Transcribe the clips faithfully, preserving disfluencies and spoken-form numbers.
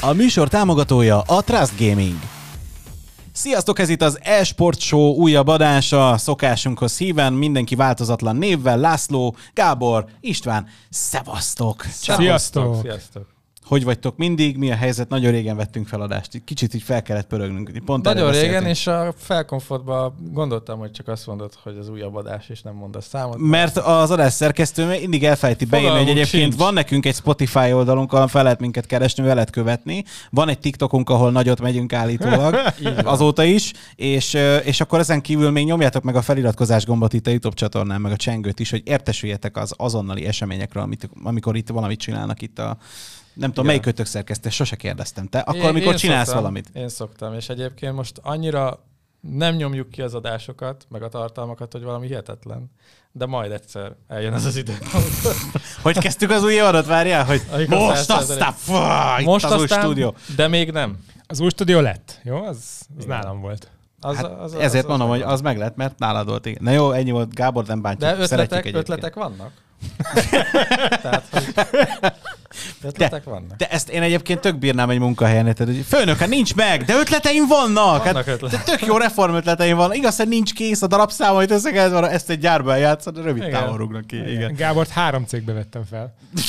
A műsor támogatója a Trust Gaming. Sziasztok, ez itt az eSport Show újabb adása, szokásunkhoz híven, mindenki változatlan névvel, László, Gábor, István, szevasztok! Sziasztok! Sziasztok! Hogy vagytok mindig? Mi a helyzet? Nagyon régen vettünk feladást. Kicsit így fel kellett pörögnünk. Pont Nagyon régen, és a felkomfortban gondoltam, hogy csak azt mondod, hogy az újabb adás, és nem mondasz számot. Mert az adás szerkesztő mindig elfelejti beírni, hogy egyébként sincs. Van nekünk egy Spotify oldalunk, ahol fel lehet minket keresni, fel lehet követni. Van egy TikTokunk, ahol nagyot megyünk állítólag, azóta is, és, és akkor ezen kívül még nyomjátok meg a feliratkozás gombot itt a YouTube csatornán, meg a csengőt is, hogy értesüljetek az azonnali eseményekről, amit, amikor itt valamit csinálnak itt a... Nem tudom, melyik kötök szerkesztő, sose kérdeztem. Te akkor, amikor én csinálsz szoktam, valamit? Én szoktam, és egyébként most annyira nem nyomjuk ki az adásokat, meg a tartalmakat, hogy valami hihetetlen. De majd egyszer eljön az az idő. Hogy kezdtük az új évadot, várjál? Hogy most aztán, fá, itt most az aztán, új stúdió. De még nem. Az új stúdió lett, jó? Az, az nálam volt. Az, hát az, az, ezért az, mondom, az hogy az meg lett, mert nálad volt. Igen. Na jó, ennyi volt, Gábor, nem bántjuk. De ötletek, ötletek vannak? Tehát, hogy ötletek de, vannak. De ezt én egyébként tök bírnám egy munkahelyen, tehát, hogy főnök, hát nincs meg, de ötleteim vannak. Vannak hát, ötletek. Tök jó reform ötleteim van. Igaz, hogy nincs kész a darabszám, hogy össze kellett volna ezt egy gyárba eljátszani, rövid Igen. távon rúgnak ki. Igen. Igen. Gábort három cégbe vettem fel.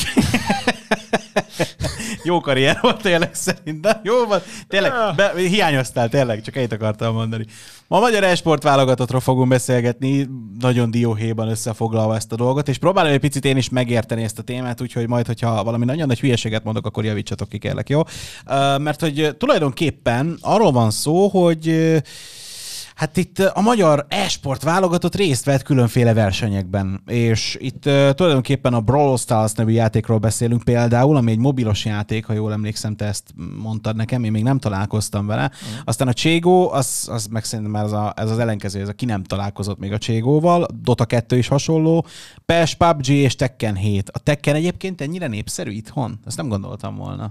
Jó karrier volt tényleg szerintem. Jó volt. Tényleg, be, hiányoztál tényleg, csak egyet akartam mondani. Ma a magyar e-sport válogatottról fogunk beszélgetni, nagyon dióhéjban összefoglalva ezt a dolgot, és próbálom egy picit én is megérteni ezt a témát, úgyhogy majd, hogyha valami nagyon nagy hülyeséget mondok, akkor javítsatok ki, kérlek, jó? Mert hogy tulajdonképpen arról van szó, hogy hát itt a magyar e-sport válogatott részt vett különféle versenyekben, és itt uh, tulajdonképpen a Brawl Stars nevű játékról beszélünk például, ami egy mobilos játék, ha jól emlékszem, te ezt mondtad nekem, én még nem találkoztam vele. Mm. Aztán a Cségó, az, az meg szerintem már ez, a, ez az ellenkező, ez a ki nem találkozott még a Cségóval, Dota kettő is hasonló, pé e es, pé u bé gé és Tekken hét. A Tekken egyébként ennyire népszerű itthon? Ezt nem gondoltam volna.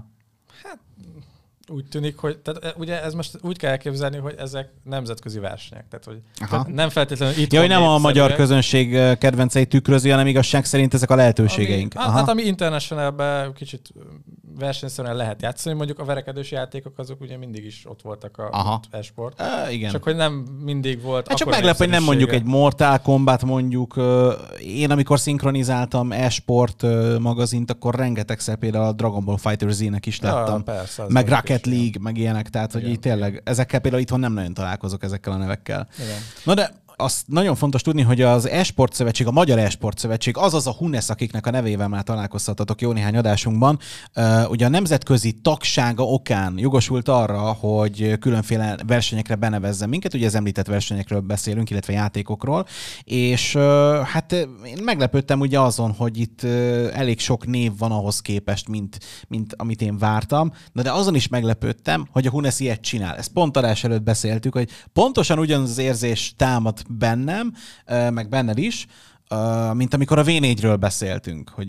Úgy tűnik, hogy tehát ugye ez most úgy kell elképzelni, hogy ezek nemzetközi versenyek. Tehát, hogy tehát nem feltétlenül itt. Ja, hogy nem a magyar közönség kedvenceit tükrözi, hanem igazság szerint ezek a lehetőségeink. Ami, hát ami international-ben kicsit versenyszerűen lehet játszani, mondjuk a verekedős játékok azok ugye mindig is ott voltak a e-sport. Uh, igen. Csak hogy nem mindig volt. Hát csak meglep, hogy nem mondjuk egy Mortal Kombat mondjuk. Én amikor szinkronizáltam e-sport magazint, akkor rengetegszer például a Dragon Ball Fighter Z-nek is láttam. Ja, persze, meg Rocket League, meg ilyenek, tehát igen, hogy így tényleg igen. Ezekkel például itthon nem nagyon találkozok ezekkel a nevekkel. Igen. Na de azt nagyon fontos tudni, hogy az e-sport szövetség, a Magyar e-sport szövetség, azaz a HUNESZ, akiknek a nevével már találkoztatok jó néhány adásunkban, uh, ugye a nemzetközi tagsága okán jogosult arra, hogy különféle versenyekre benevezzen minket, ugye az említett versenyekről beszélünk, illetve játékokról, és uh, hát én meglepődtem ugye azon, hogy itt uh, elég sok név van ahhoz képest, mint, mint amit én vártam, na de azon is meglepődtem, hogy a HUNESZ ilyet csinál. Ezt pont adás előtt beszéltük, hogy pontosan ugyanaz az érzés támad bennem, meg benned is, mint amikor a vé négyről beszéltünk, hogy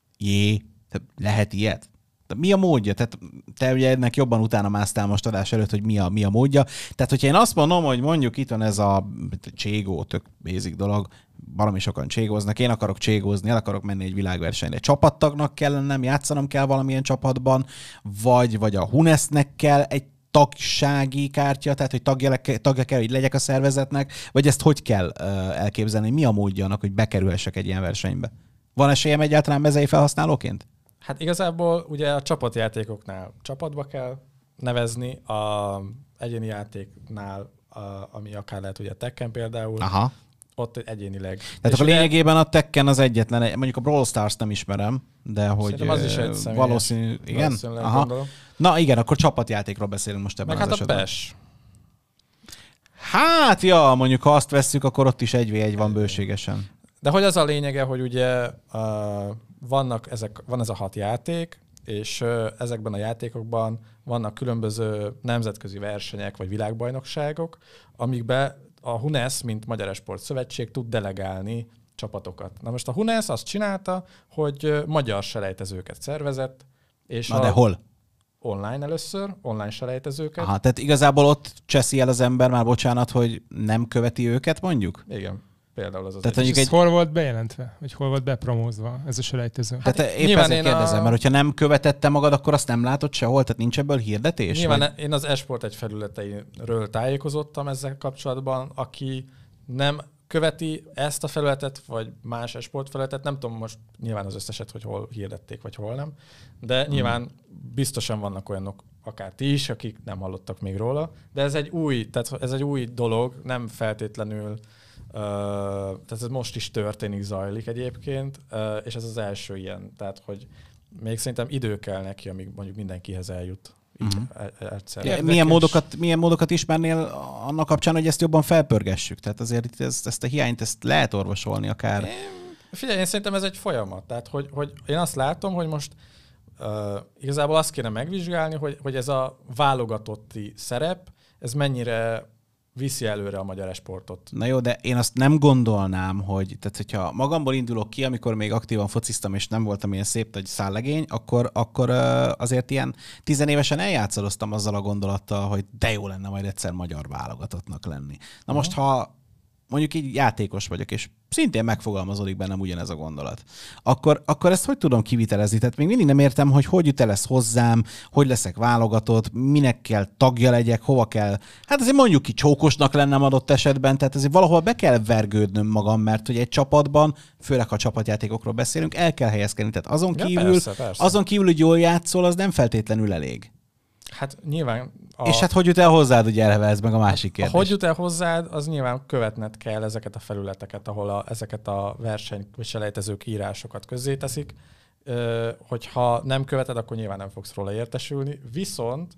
jé, lehet ilyet? De mi a módja? Tehát te ugye ennek jobban utána másztál most adás előtt, hogy mi a, mi a módja. Tehát, hogyha én azt mondom, hogy mondjuk itt van ez a cségó, tök basic dolog, baromi sokan cségóznak, én akarok cségózni, el akarok menni egy világversenyre. Csapattagnak kell lennem, játszanom kell valamilyen csapatban, vagy, vagy a HUNESZ-nek kell egy tagsági kártya, tehát hogy tagja, tagja kell, hogy legyek a szervezetnek, vagy ezt hogy kell uh, elképzelni? Mi a módja annak, hogy bekerülhessek egy ilyen versenybe? Van esélyem egyáltalán mezei felhasználóként? Hát igazából ugye a csapatjátékoknál csapatba kell nevezni, a egyéni játéknál, a, ami akár lehet ugye a Tekken például, aha. Ott egyénileg. Tehát akkor lényegében a Tekken az egyetlen, mondjuk a Brawl Stars nem ismerem, de hogy az is egy személyes, valószínű, igen? Aha. Na igen, akkor csapatjátékról beszélünk most ebben meg az hát esetben. A pé e es. Hát ja, mondjuk ha azt vesszük, akkor ott is egy vé egy van bőségesen. De hogy az a lényege, hogy ugye uh, vannak ezek, van ez a hat játék, és uh, ezekben a játékokban vannak különböző nemzetközi versenyek vagy világbajnokságok, amikbe a HUNESZ, mint Magyar e-sport szövetség tud delegálni csapatokat. Na most a HUNESZ azt csinálta, hogy magyar selejtezőket szervezett. És na de hol? Online először, online selejtezőket. Aha, tehát igazából ott cseszi el az ember, már bocsánat, hogy nem követi őket mondjuk? Igen. Például az az Tehát egy... egy... hol volt bejelentve? Vagy hol volt bepromózva ez a selejtező? Hát tehát épp ezért kérdezem, a... mert hogyha nem követette magad, akkor azt nem látod sehol? Tehát nincs ebből hirdetés? Nyilván vagy? Én az eSport egy felületeiről tájékozottam ezzel kapcsolatban, aki nem követi ezt a felületet, vagy más eSport felületet, nem tudom most nyilván az összeset, hogy hol hirdették, vagy hol nem, de hmm. nyilván biztosan vannak olyanok, akár ti is, akik nem hallottak még róla, de ez egy új, tehát ez egy új dolog, nem feltétlenül Uh, tehát ez most is történik, zajlik egyébként, uh, és ez az első ilyen, tehát hogy még szerintem idő kell neki, amíg mondjuk mindenkihez eljut. Uh-huh. Egyszer. Milyen módokat, milyen módokat ismernél annak kapcsán, hogy ezt jobban felpörgessük? Tehát azért itt ezt, ezt a hiányt ezt lehet orvosolni akár. Én, figyelj, én szerintem ez egy folyamat. Tehát, hogy, hogy én azt látom, hogy most uh, igazából azt kéne megvizsgálni, hogy, hogy ez a válogatotti szerep, ez mennyire viszi előre a magyar esportot. Na jó, de én azt nem gondolnám, hogy, tehát hogyha magamból indulok ki, amikor még aktívan fociztam, és nem voltam ilyen szép nagy szállegény, akkor, akkor azért ilyen tizenévesen eljátszadoztam azzal a gondolattal, hogy de jó lenne majd egyszer magyar válogatottnak lenni. Na most, ha mondjuk így játékos vagyok, és szintén megfogalmazódik bennem ugyanez a gondolat, akkor, akkor ezt hogy tudom kivitelezni? Tehát még mindig nem értem, hogy hogy jut el ez hozzám, hogy leszek válogatott, minek kell tagja legyek, hova kell. Hát azért mondjuk ki csókosnak lennem adott esetben, tehát azért valahol be kell vergődnöm magam, mert hogy egy csapatban, főleg ha csapatjátékokról beszélünk, el kell helyezkedni. Tehát azon kívül, ja, persze, persze. azon kívül, hogy jól játszol, az nem feltétlenül elég. Hát nyilván... A... És hát hogy jut el hozzád, ugye eleve ez meg a másik kérdés. Hogy jut el hozzád, az nyilván követned kell ezeket a felületeket, ahol a, ezeket a verseny vagy selejtezők írásokat közzéteszik. Ö, hogyha nem követed, akkor nyilván nem fogsz róla értesülni. Viszont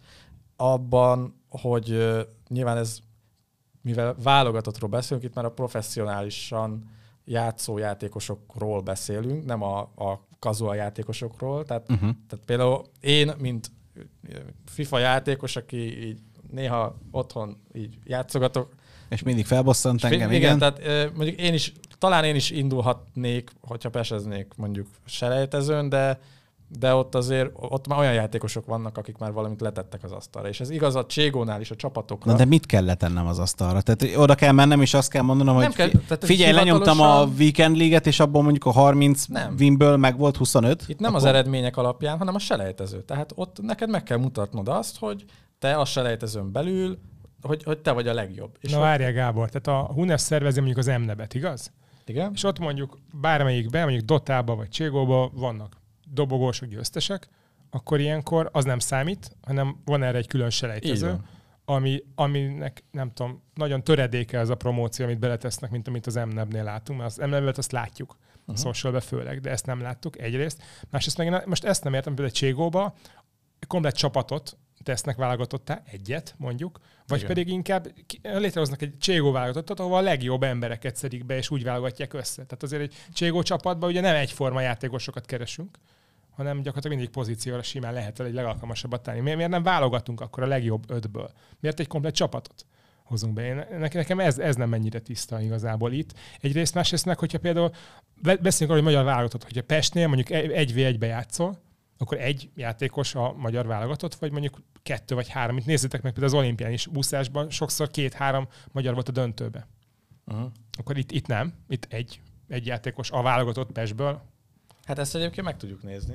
abban, hogy ö, nyilván ez, mivel válogatottról beszélünk, itt már a professzionálisan játszó játékosokról beszélünk, nem a, a casual játékosokról. Tehát, uh-huh. tehát például én, mint FIFA játékos, aki így néha otthon így játszogatok. És mindig felbosszant engem, igen. Igen, tehát mondjuk én is, talán én is indulhatnék, hogyha peseznék mondjuk selejtezőn, de, de ott azért, ott már olyan játékosok vannak, akik már valamit letettek az asztalra. És ez igaz a Cségónál is, a csapatokra. Na de mit kell letennem az asztalra? Tehát oda kell mennem, és azt kell mondanom, nem hogy kell, fi- figyelj, lenyomtam a Weekend League-et, és abból mondjuk a harminc nem. winből meg volt huszonöt. Itt nem akkor... az eredmények alapján, hanem a selejtező. Tehát ott neked meg kell mutatnod azt, hogy te a selejtezőn belül, hogy, hogy te vagy a legjobb. És Na hogy... várjál, Gábor, tehát a Hunes szervezi mondjuk az em-nebet, igaz? Igen. És ott mondjuk bármelyikben, mondjuk Dotába vagy Cségóba vannak dobogósok, győztesek, akkor ilyenkor az nem számít, hanem van erre egy külön selejtező, ami, aminek nem tudom, nagyon töredéke az a promóció, amit beletesznek, mint amit az em-nebnél látunk, mert az em-nebet azt látjuk, uh-huh. a socialbe főleg, de ezt nem láttuk egyrészt. Másrészt meg most ezt nem értem, például Cségóba komplet csapatot tesznek válogatottá, egyet mondjuk, vagy igen. pedig inkább létrehoznak egy Cségó válogatottat, ahol a legjobb embereket szedik be, és úgy válogatják össze. Tehát azért egy Cségó csapatban ugye nem egyforma játékosokat keresünk, hanem gyakorlatilag mindig pozícióra simán lehet egy legalkalmasabbat tenni. Miért, miért nem válogatunk akkor a legjobb ötből? Miért egy komplet csapatot hozunk be? Én, nekem ez, ez nem mennyire tiszta igazából itt. Egyrészt, másrészt meg, hogyha például beszélünk arról, hogy magyar válogatott, hogyha Pestnél mondjuk egy vé egybe játszol, akkor egy játékos a magyar válogatott, vagy mondjuk kettő vagy három. Itt nézzétek meg például az olimpián is, úszásban sokszor két-három magyar volt a döntőbe. Uh-huh. Akkor itt, itt nem, itt egy, egy játékos a válogatott Pestből. Hát ezt egyébként meg tudjuk nézni.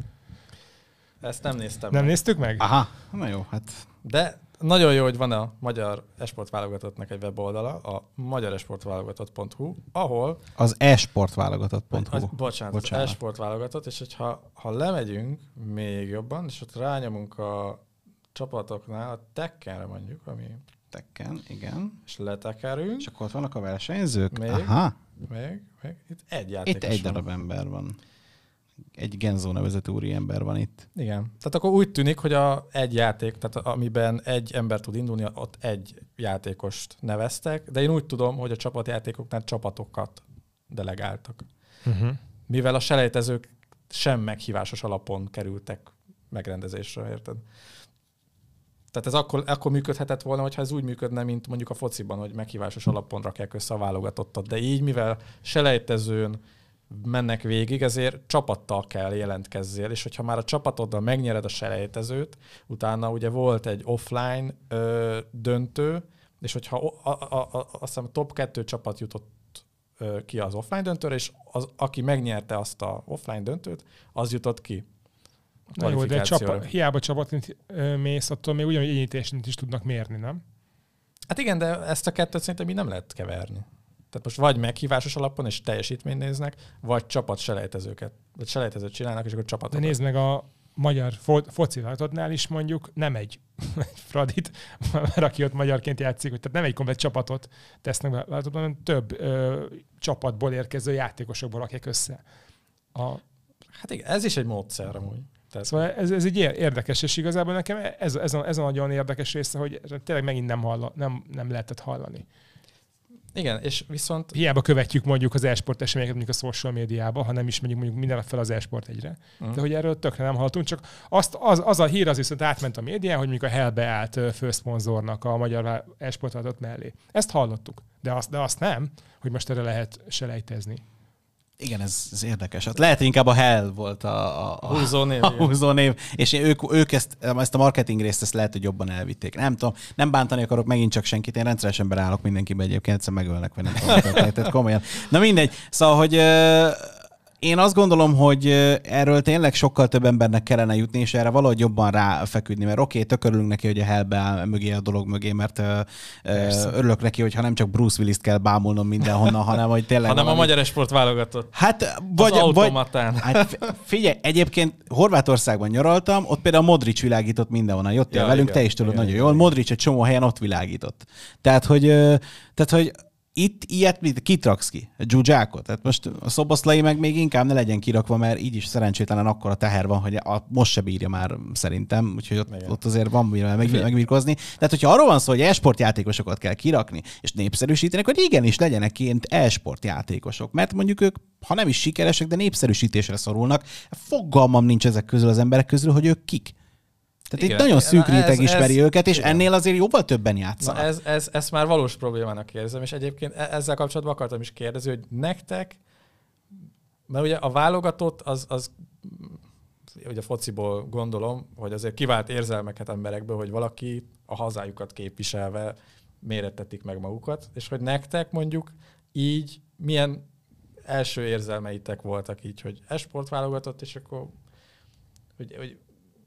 Ezt nem néztem Nem meg. néztük meg? Aha, na jó, hát... De nagyon jó, hogy van a magyar esport válogatottnak egy weboldala, a magyar esport válogatott pont hu, ahol... Az esportválogatott pont hu. Bocsánat, bocsánat, az esport válogatott, és hogyha ha lemegyünk még jobban, és ott rányomunk a csapatoknál, a Tekkenre mondjuk, ami... Tekken, igen. És letekerünk. És akkor ott vannak a versenyzők? Még, Aha. Még, még. Itt egy játékos Itt egy van. darab ember van. Egy Genzó nevezetű úri ember van itt. Igen. Tehát akkor úgy tűnik, hogy a egy játék, tehát amiben egy ember tud indulni, ott egy játékost neveztek, de én úgy tudom, hogy a csapatjátékoknál csapatokat delegáltak. Uh-huh. Mivel a selejtezők sem meghívásos alapon kerültek megrendezésre, érted? Tehát ez akkor, akkor működhetett volna, hogyha ez úgy működne, mint mondjuk a fociban, hogy meghívásos alapon rakják össze a válogatottat. De így, mivel selejtezőn mennek végig, ezért csapattal kell jelentkezzél, és hogyha már a csapatoddal megnyered a selejtezőt, utána ugye volt egy offline ö, döntő, és hogyha a, a, a, a, azt hiszem top kettő csapat jutott ki az offline döntőre, és az, aki megnyerte azt a offline döntőt, az jutott ki. Na jó, de csapa, hiába csapatint mész, attól még ugyanúgy egyénítésként is tudnak mérni, nem? Hát igen, de ezt a kettőt szerintem így nem lehet keverni. Tehát most vagy meghívásos alapon és teljesítményt néznek, vagy csapat selejtezőket, vagy selejtezőt csinálnak, és akkor csapatot. De nézd meg a magyar fo- foci váltottnál is mondjuk nem egy, egy Fradit, mert aki ott magyarként játszik, tehát nem egy komplet csapatot tesznek be váltottban, hanem több ö, csapatból érkező játékosokból rakják össze. A... Hát igen, ez is egy módszer amúgy. Tehát... Szóval ez, ez egy érdekes, és igazából nekem ez, ez, a, ez a nagyon érdekes része, hogy tényleg megint nem, halla, nem, nem lehetett hallani. Igen, és viszont... Hiába követjük mondjuk az e-sport eseményeket mondjuk a social médiában, ha nem is megyünk mondjuk minden fel az e-sport egyre. Uh-huh. De hogy erről tökre nem hallottunk, csak azt, az, az a hír az viszont átment a médián, hogy mondjuk a Hellbe állt főszponzornak a magyar e-sport vállalatot mellé. Ezt hallottuk, de azt, de azt nem, hogy most erre lehet selejtezni. Igen, ez, ez érdekes. Hát lehet, hogy inkább a Hell volt a, a, a húzónév. A húzónév, és ők, ők ezt, ezt a marketing részt ezt lehet, hogy jobban elvitték. Nem tudom, nem bántani akarok megint csak senkit, én rendszeresen beállok mindenkibe egyébként, egyszer megölnek, vagy nem tudom, tehát komolyan. Na mindegy. Szóval, hogy én azt gondolom, hogy erről tényleg sokkal több embernek kellene jutni, és erre valahogy jobban ráfeküdni, mert oké, okay, tök örülünk neki, hogy a Hellbe áll mögé a dolog mögé, mert Persze. örülök neki, hogy ha nem csak Bruce Willis-t kell bámulnom mindenhonnan, hanem hogy tényleg... hanem valami... a magyar esport válogatott. Hát, vagy... Az automatán. Vagy, hát figyelj, egyébként Horvátországban nyaraltam, ott például Modric világított mindenhonnan. Jöttél ja, velünk, igen, te is tudod igen, nagyon igen, jól. Igen. Modric egy csomó helyen ott világított. Tehát, hogy... Tehát, hogy itt ilyet mit, kitraksz ki? A Zsuzsákot? Tehát most a Szoboszlai meg még inkább ne legyen kirakva, mert így is szerencsétlenen akkora teher van, hogy a, most se bírja már szerintem, úgyhogy ott, ott azért van mire meg, megvirkozni. Tehát, hogyha arról van szó, hogy e-sport játékosokat kell kirakni, és népszerűsíteni, akkor igenis legyenek ilyen e-sport játékosok. Mert mondjuk ők, ha nem is sikeresek, de népszerűsítésre szorulnak. Fogalmam nincs ezek közül az emberek közül, hogy ők kik. Tehát igen, itt nagyon szűk réteg ismeri ez, őket, és igen. ennél azért jóval többen játszanak. Ez, ez, ez már valós problémának érzem, és egyébként ezzel kapcsolatban akartam is kérdezni, hogy nektek, mert ugye a válogatott, az, az ugye a fociból gondolom, hogy azért kivált érzelmeket emberekből, hogy valaki a hazájukat képviselve mérettetik meg magukat, és hogy nektek mondjuk így milyen első érzelmeitek voltak így, hogy e-sport válogatott, és akkor hogy, hogy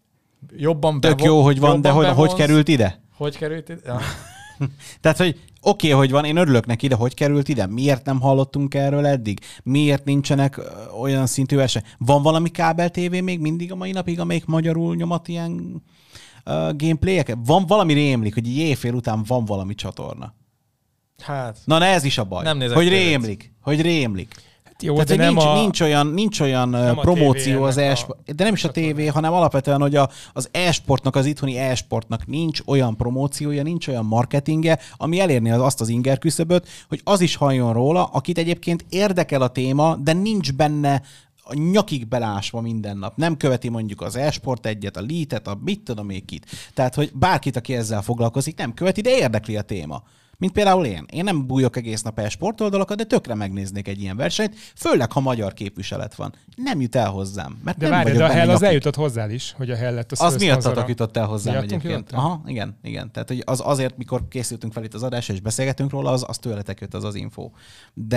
jobban Tök bevon, jó, hogy van, de hogy, hogy került ide? Hogy került ide? Ja. Tehát, hogy oké, okay, hogy van, én örülök neki, de hogy került ide? Miért nem hallottunk erről eddig? Miért nincsenek olyan szintű eset? Van valami kábel tévé még mindig a mai napig, amelyik magyarul nyomat ilyen uh, gameplayeket? Van valami rémlik, hogy éjfél után van valami csatorna. Hát. Na, ne ez is a baj. Nem hogy rémlik, hogy rémlik. Jó, tehát, de nem nincs, a... nincs olyan, nincs olyan promóció az e-sport, a... de nem is a tévé, hanem alapvetően, hogy a, az e-sportnak, az itthoni e-sportnak nincs olyan promóciója, nincs olyan marketingje, ami elérni az, azt az inger küszöböt, hogy az is halljon róla, akit egyébként érdekel a téma, de nincs benne a nyakig belásva minden nap. Nem követi mondjuk az e-sport egyet, a Leet-et, a mit tudom még itt. Tehát, hogy bárkit, aki ezzel foglalkozik, nem követi, de érdekli a téma. Mint például én. Én nem bújok egész nap e-sport oldalakat, de tökre megnéznék egy ilyen versenyt, főleg, ha magyar képviselet van. Nem jut el hozzám. Mert de nem várj, de a Hell az eljutott hozzá is, hogy a Hell lett a Az miattatok jutott el hozzám miattunk egyébként. Aha, igen, igen. Tehát hogy az azért, mikor készültünk fel itt az adásra, és beszélgetünk róla, az, az tőletek jött az az info. De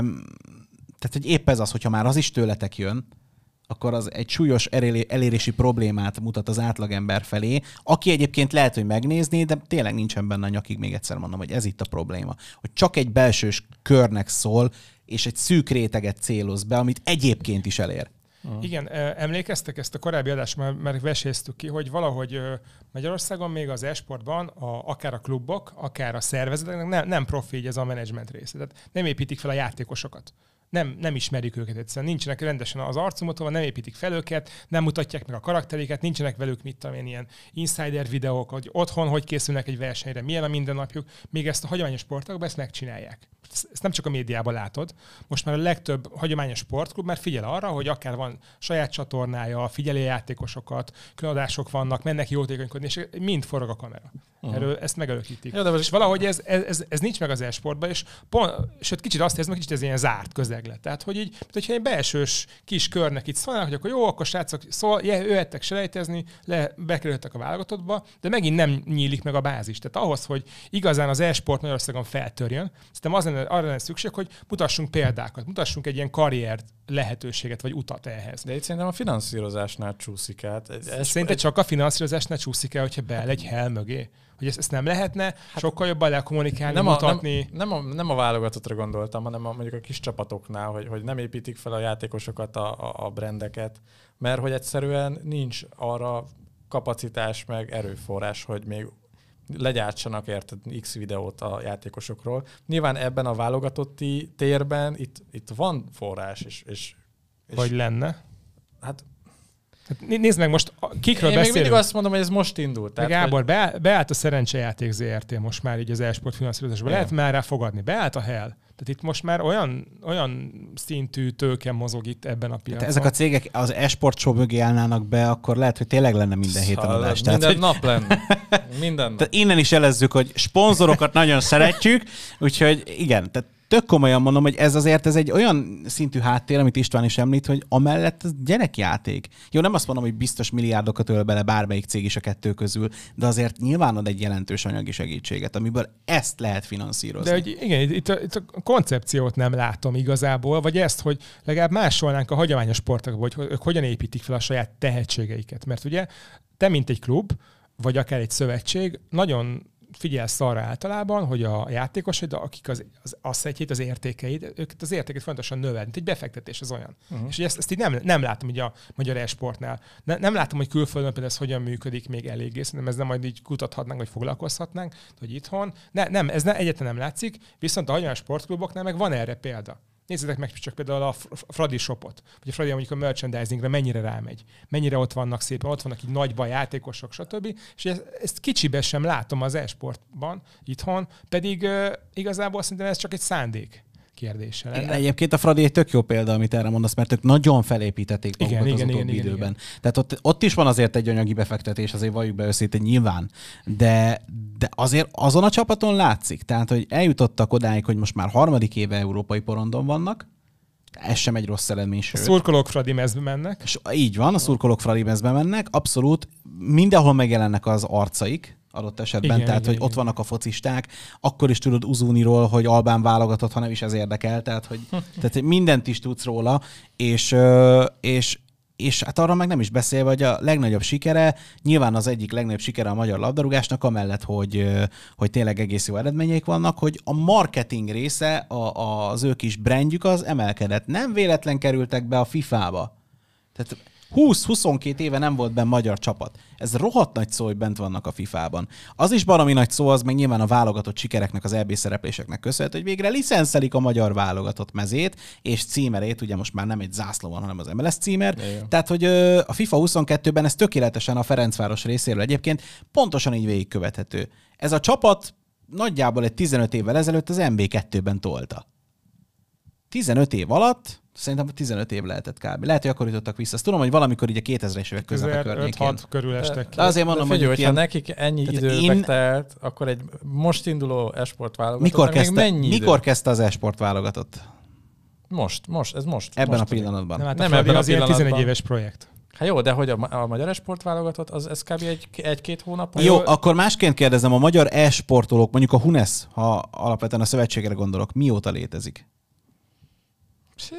tehát, hogy épp ez az, hogyha már az is tőletek jön, akkor az egy súlyos elérési problémát mutat az átlagember felé, aki egyébként lehet, hogy megnézni, de tényleg nincsen benne a nyakig, még egyszer mondom, hogy ez itt a probléma. Hogy csak egy belsős körnek szól, és egy szűk réteget céloz be, amit egyébként is elér. Uh-huh. Igen, emlékeztek ezt a korábbi adást, mert, mert veséztük ki, hogy valahogy Magyarországon még az e-sportban a, akár a klubok, akár a szervezeteknek nem, nem profi ez a menedzsment része. Tehát nem építik fel a játékosokat. Nem, nem ismerik őket egyszerűen, nincsenek rendesen az arcumotól, nem építik fel őket, nem mutatják meg a karakteriket, nincsenek velük, mit tudom én, ilyen insider videók, hogy otthon hogy készülnek egy versenyre, milyen a mindennapjuk, még ezt a hagyományos sportokban ezt megcsinálják. Ezt nem csak a médiában látod. Most már a legtöbb hagyományos sportklub már figyel arra, hogy akár van saját csatornája, figyeli a játékosokat, különadások vannak, mennek jótékonykodni, és mind forog a kamera. Uh-huh. Erről ezt megelőkítik. Ja, és valahogy ez, ez, ez, ez nincs meg az e-sportban, és pont, sőt, kicsit azt érzem, kicsit ez ilyen zárt közel le. Tehát, hogy így, hogyha egy belsős kis körnek itt szólnak, hogy akkor jó, akkor srácok, szól, jöhettek selejtezni, le, bekerültek a válogatottba, de megint nem nyílik meg a bázis. Tehát ahhoz, hogy igazán az e-sport Magyarországon feltörjön, szerintem az lenne, arra lenne szükség, hogy mutassunk példákat, mutassunk egy ilyen karrier lehetőséget, vagy utat ehhez. De itt szerintem a finanszírozásnál csúszik át. Szerintem csak a finanszírozásnál csúszik el, hogyha beáll egy hell mögé. Hogy ezt, ezt nem lehetne hát sokkal jobban lekommunikálni, nem mutatni. A, nem, nem, a, nem a válogatottra gondoltam, hanem a, mondjuk a kis csapatoknál, hogy, hogy nem építik fel a játékosokat, a, a, a brandeket, mert hogy egyszerűen nincs arra kapacitás meg erőforrás, hogy még legyártsanak érted X videót a játékosokról. Nyilván ebben a válogatotti térben itt, itt van forrás, és, és, és vagy lenne. Hát Hát nézd meg most, kikről Én beszélünk. még mindig azt mondom, hogy ez most indult. Tehát, Gábor, hogy... beállt a Szerencsejáték zé er té most már így az e-sport finanszírozásban. Lehet már rá fogadni. Beállt a hell. Tehát itt most már olyan, olyan szintű tőke mozog itt ebben a piacon. Tehát ezek a cégek az e-sport show mögé állnának be, akkor lehet, hogy tényleg lenne minden héten adás. Minden Tehát, nap lenne. Minden nap. Tehát innen is jelezzük, hogy szponzorokat nagyon szeretjük, úgyhogy igen, tehát tök komolyan mondom, hogy ez azért ez egy olyan szintű háttér, amit István is említ, hogy amellett ez gyerekjáték. Jó, nem azt mondom, hogy biztos milliárdokat öl bele bármelyik cég is a kettő közül, de azért nyilván ad egy jelentős anyagi segítséget, amiből ezt lehet finanszírozni. De hogy igen, itt a, itt a koncepciót nem látom igazából, vagy ezt, hogy legalább másolnánk a hagyományos sportokból, hogy ők hogyan építik fel a saját tehetségeiket. Mert ugye te, mint egy klub, vagy akár egy szövetség, nagyon figyelsz arra általában, hogy a játékosaid, akik az, az asszetjét, az értékeid, őket az értéket fontosan növelni, mint egy befektetés az olyan. Uh-huh. És ezt, ezt így nem, nem látom így a magyar e-sportnál. Ne, nem látom, hogy külföldön például ez hogyan működik még eléggé, szerintem ez nem majd így kutathatnánk, vagy foglalkozhatnánk, hogy itthon. Ne, nem, ez ne, egyáltalán nem látszik, viszont a hagyományos sportkluboknál meg van erre példa. Nézzétek meg csak például a Fradi shopot, vagy a Fradi mondjuk a merchandisingra mennyire rámegy, mennyire ott vannak szépen, ott vannak így nagyban játékosok, stb. És ezt, ezt kicsibe sem látom az e-sportban itthon, pedig uh, igazából szerintem ez csak egy szándék kérdése lenne. Egyébként a Fradi egy tök jó példa, amit erre mondasz, mert ők nagyon felépítették magukat igen, az igen, utóbbi igen, időben. igen. Tehát ott, ott is van azért egy anyagi befektetés, azért valljuk be őszintén nyilván, de, de azért azon a csapaton látszik. Tehát, hogy eljutottak odáig, hogy most már harmadik éve európai porondon vannak, ez sem egy rossz eredmény, sőt. A szurkolók Fradi mezbe mennek. És így van, a szurkolók Fradi mezbe mennek, abszolút mindenhol megjelennek az arcaik, adott esetben, igen, tehát, igen, hogy igen. Ott vannak a focisták, akkor is tudod Uzuniról, hogy Albán válogatott, ha nem is ez érdekel, tehát, hogy tehát mindent is tudsz róla, és, és, és hát arra meg nem is beszélve, hogy a legnagyobb sikere, nyilván az egyik legnagyobb sikere a magyar labdarúgásnak, amellett, hogy, hogy tényleg egész jó eredményeik vannak, hogy a marketing része, a, az ő kis brandjük az emelkedett. Nem véletlen kerültek be a fifába. Tehát húsz-huszonkét éve nem volt benne magyar csapat. Ez rohadt nagy szó, hogy bent vannak a fifában. Az is baromi nagy szó, az meg nyilván a válogatott sikereknek, az é bé szerepléseknek köszönhető, hogy végre licenszelik a magyar válogatott mezét, és címerét, ugye most már nem egy zászló van, hanem az em el es címer. Igen. Tehát, hogy a FIFA huszonkettőben ez tökéletesen a Ferencváros részéről egyébként pontosan így végigkövethető. Ez a csapat nagyjából egy tizenöt évvel ezelőtt az em bé kettőben tolta. tizenöt év alatt, szerintem tizenöt év lehetett kb. Lehet, hogy akkor jutottak vissza. Azt tudom, hogy valamikor így a kétezres évek közepe környékén. öt-hat körül estek ki. De azért mondom, de figyelj, hogy ha ilyen... nekik ennyi időbe én... telt, akkor egy most induló e-sport válogatott, mikor kezdte, mennyi Mikor idő? kezdte az e-sport válogatott? Most, most, ez most. Ebben most a pillanatban. Nem, hát nem ebben a az ilyen pillanatban. tizenegy éves projekt. Hát jó, de hogy a, a magyar e-sport válogatott, az ez kb. Egy, egy-két hónap? Jó, jó, akkor másként kérdezem, a magyar e-sportolók, mondjuk a HUNESZ, ha alapvetően a szövetségre gondolok, mióta létezik? Psi...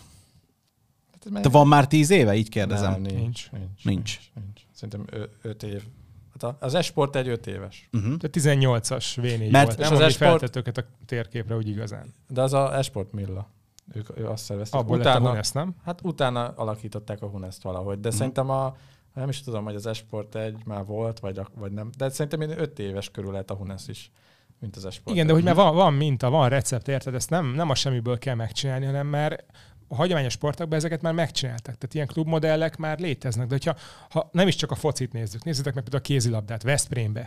Te van már tíz éve? Így kérdezem. Nem, nincs, nincs, nincs, nincs. nincs. Szerintem ö, öt év. Hát az e-sport egy öt éves. Uh-huh. De tizennyolcas vé négy mert volt. Nem, az ami e-sport... feltett őket a térképre úgy igazán. De az a e-sport Milla. Ők, ők azt szervezték. Abból utána, lett a HUNESZ, nem? Hát utána alakították a HUNESZ-t valahogy. De uh-huh. szerintem a, nem is tudom, hogy az e-sport egy már volt, vagy, vagy nem. De szerintem én öt éves körül lehet a HUNESZ is, mint az e-sport. Igen, de hogy már van, van minta, van recept, érted? Ezt nem, nem a semmiből kell megcsinálni, hanem már a hagyományos sportokban ezeket már megcsináltak. Tehát ilyen klubmodellek már léteznek. De hogyha ha nem is csak a focit nézzük, nézzétek meg például a kézilabdát Veszprémbe.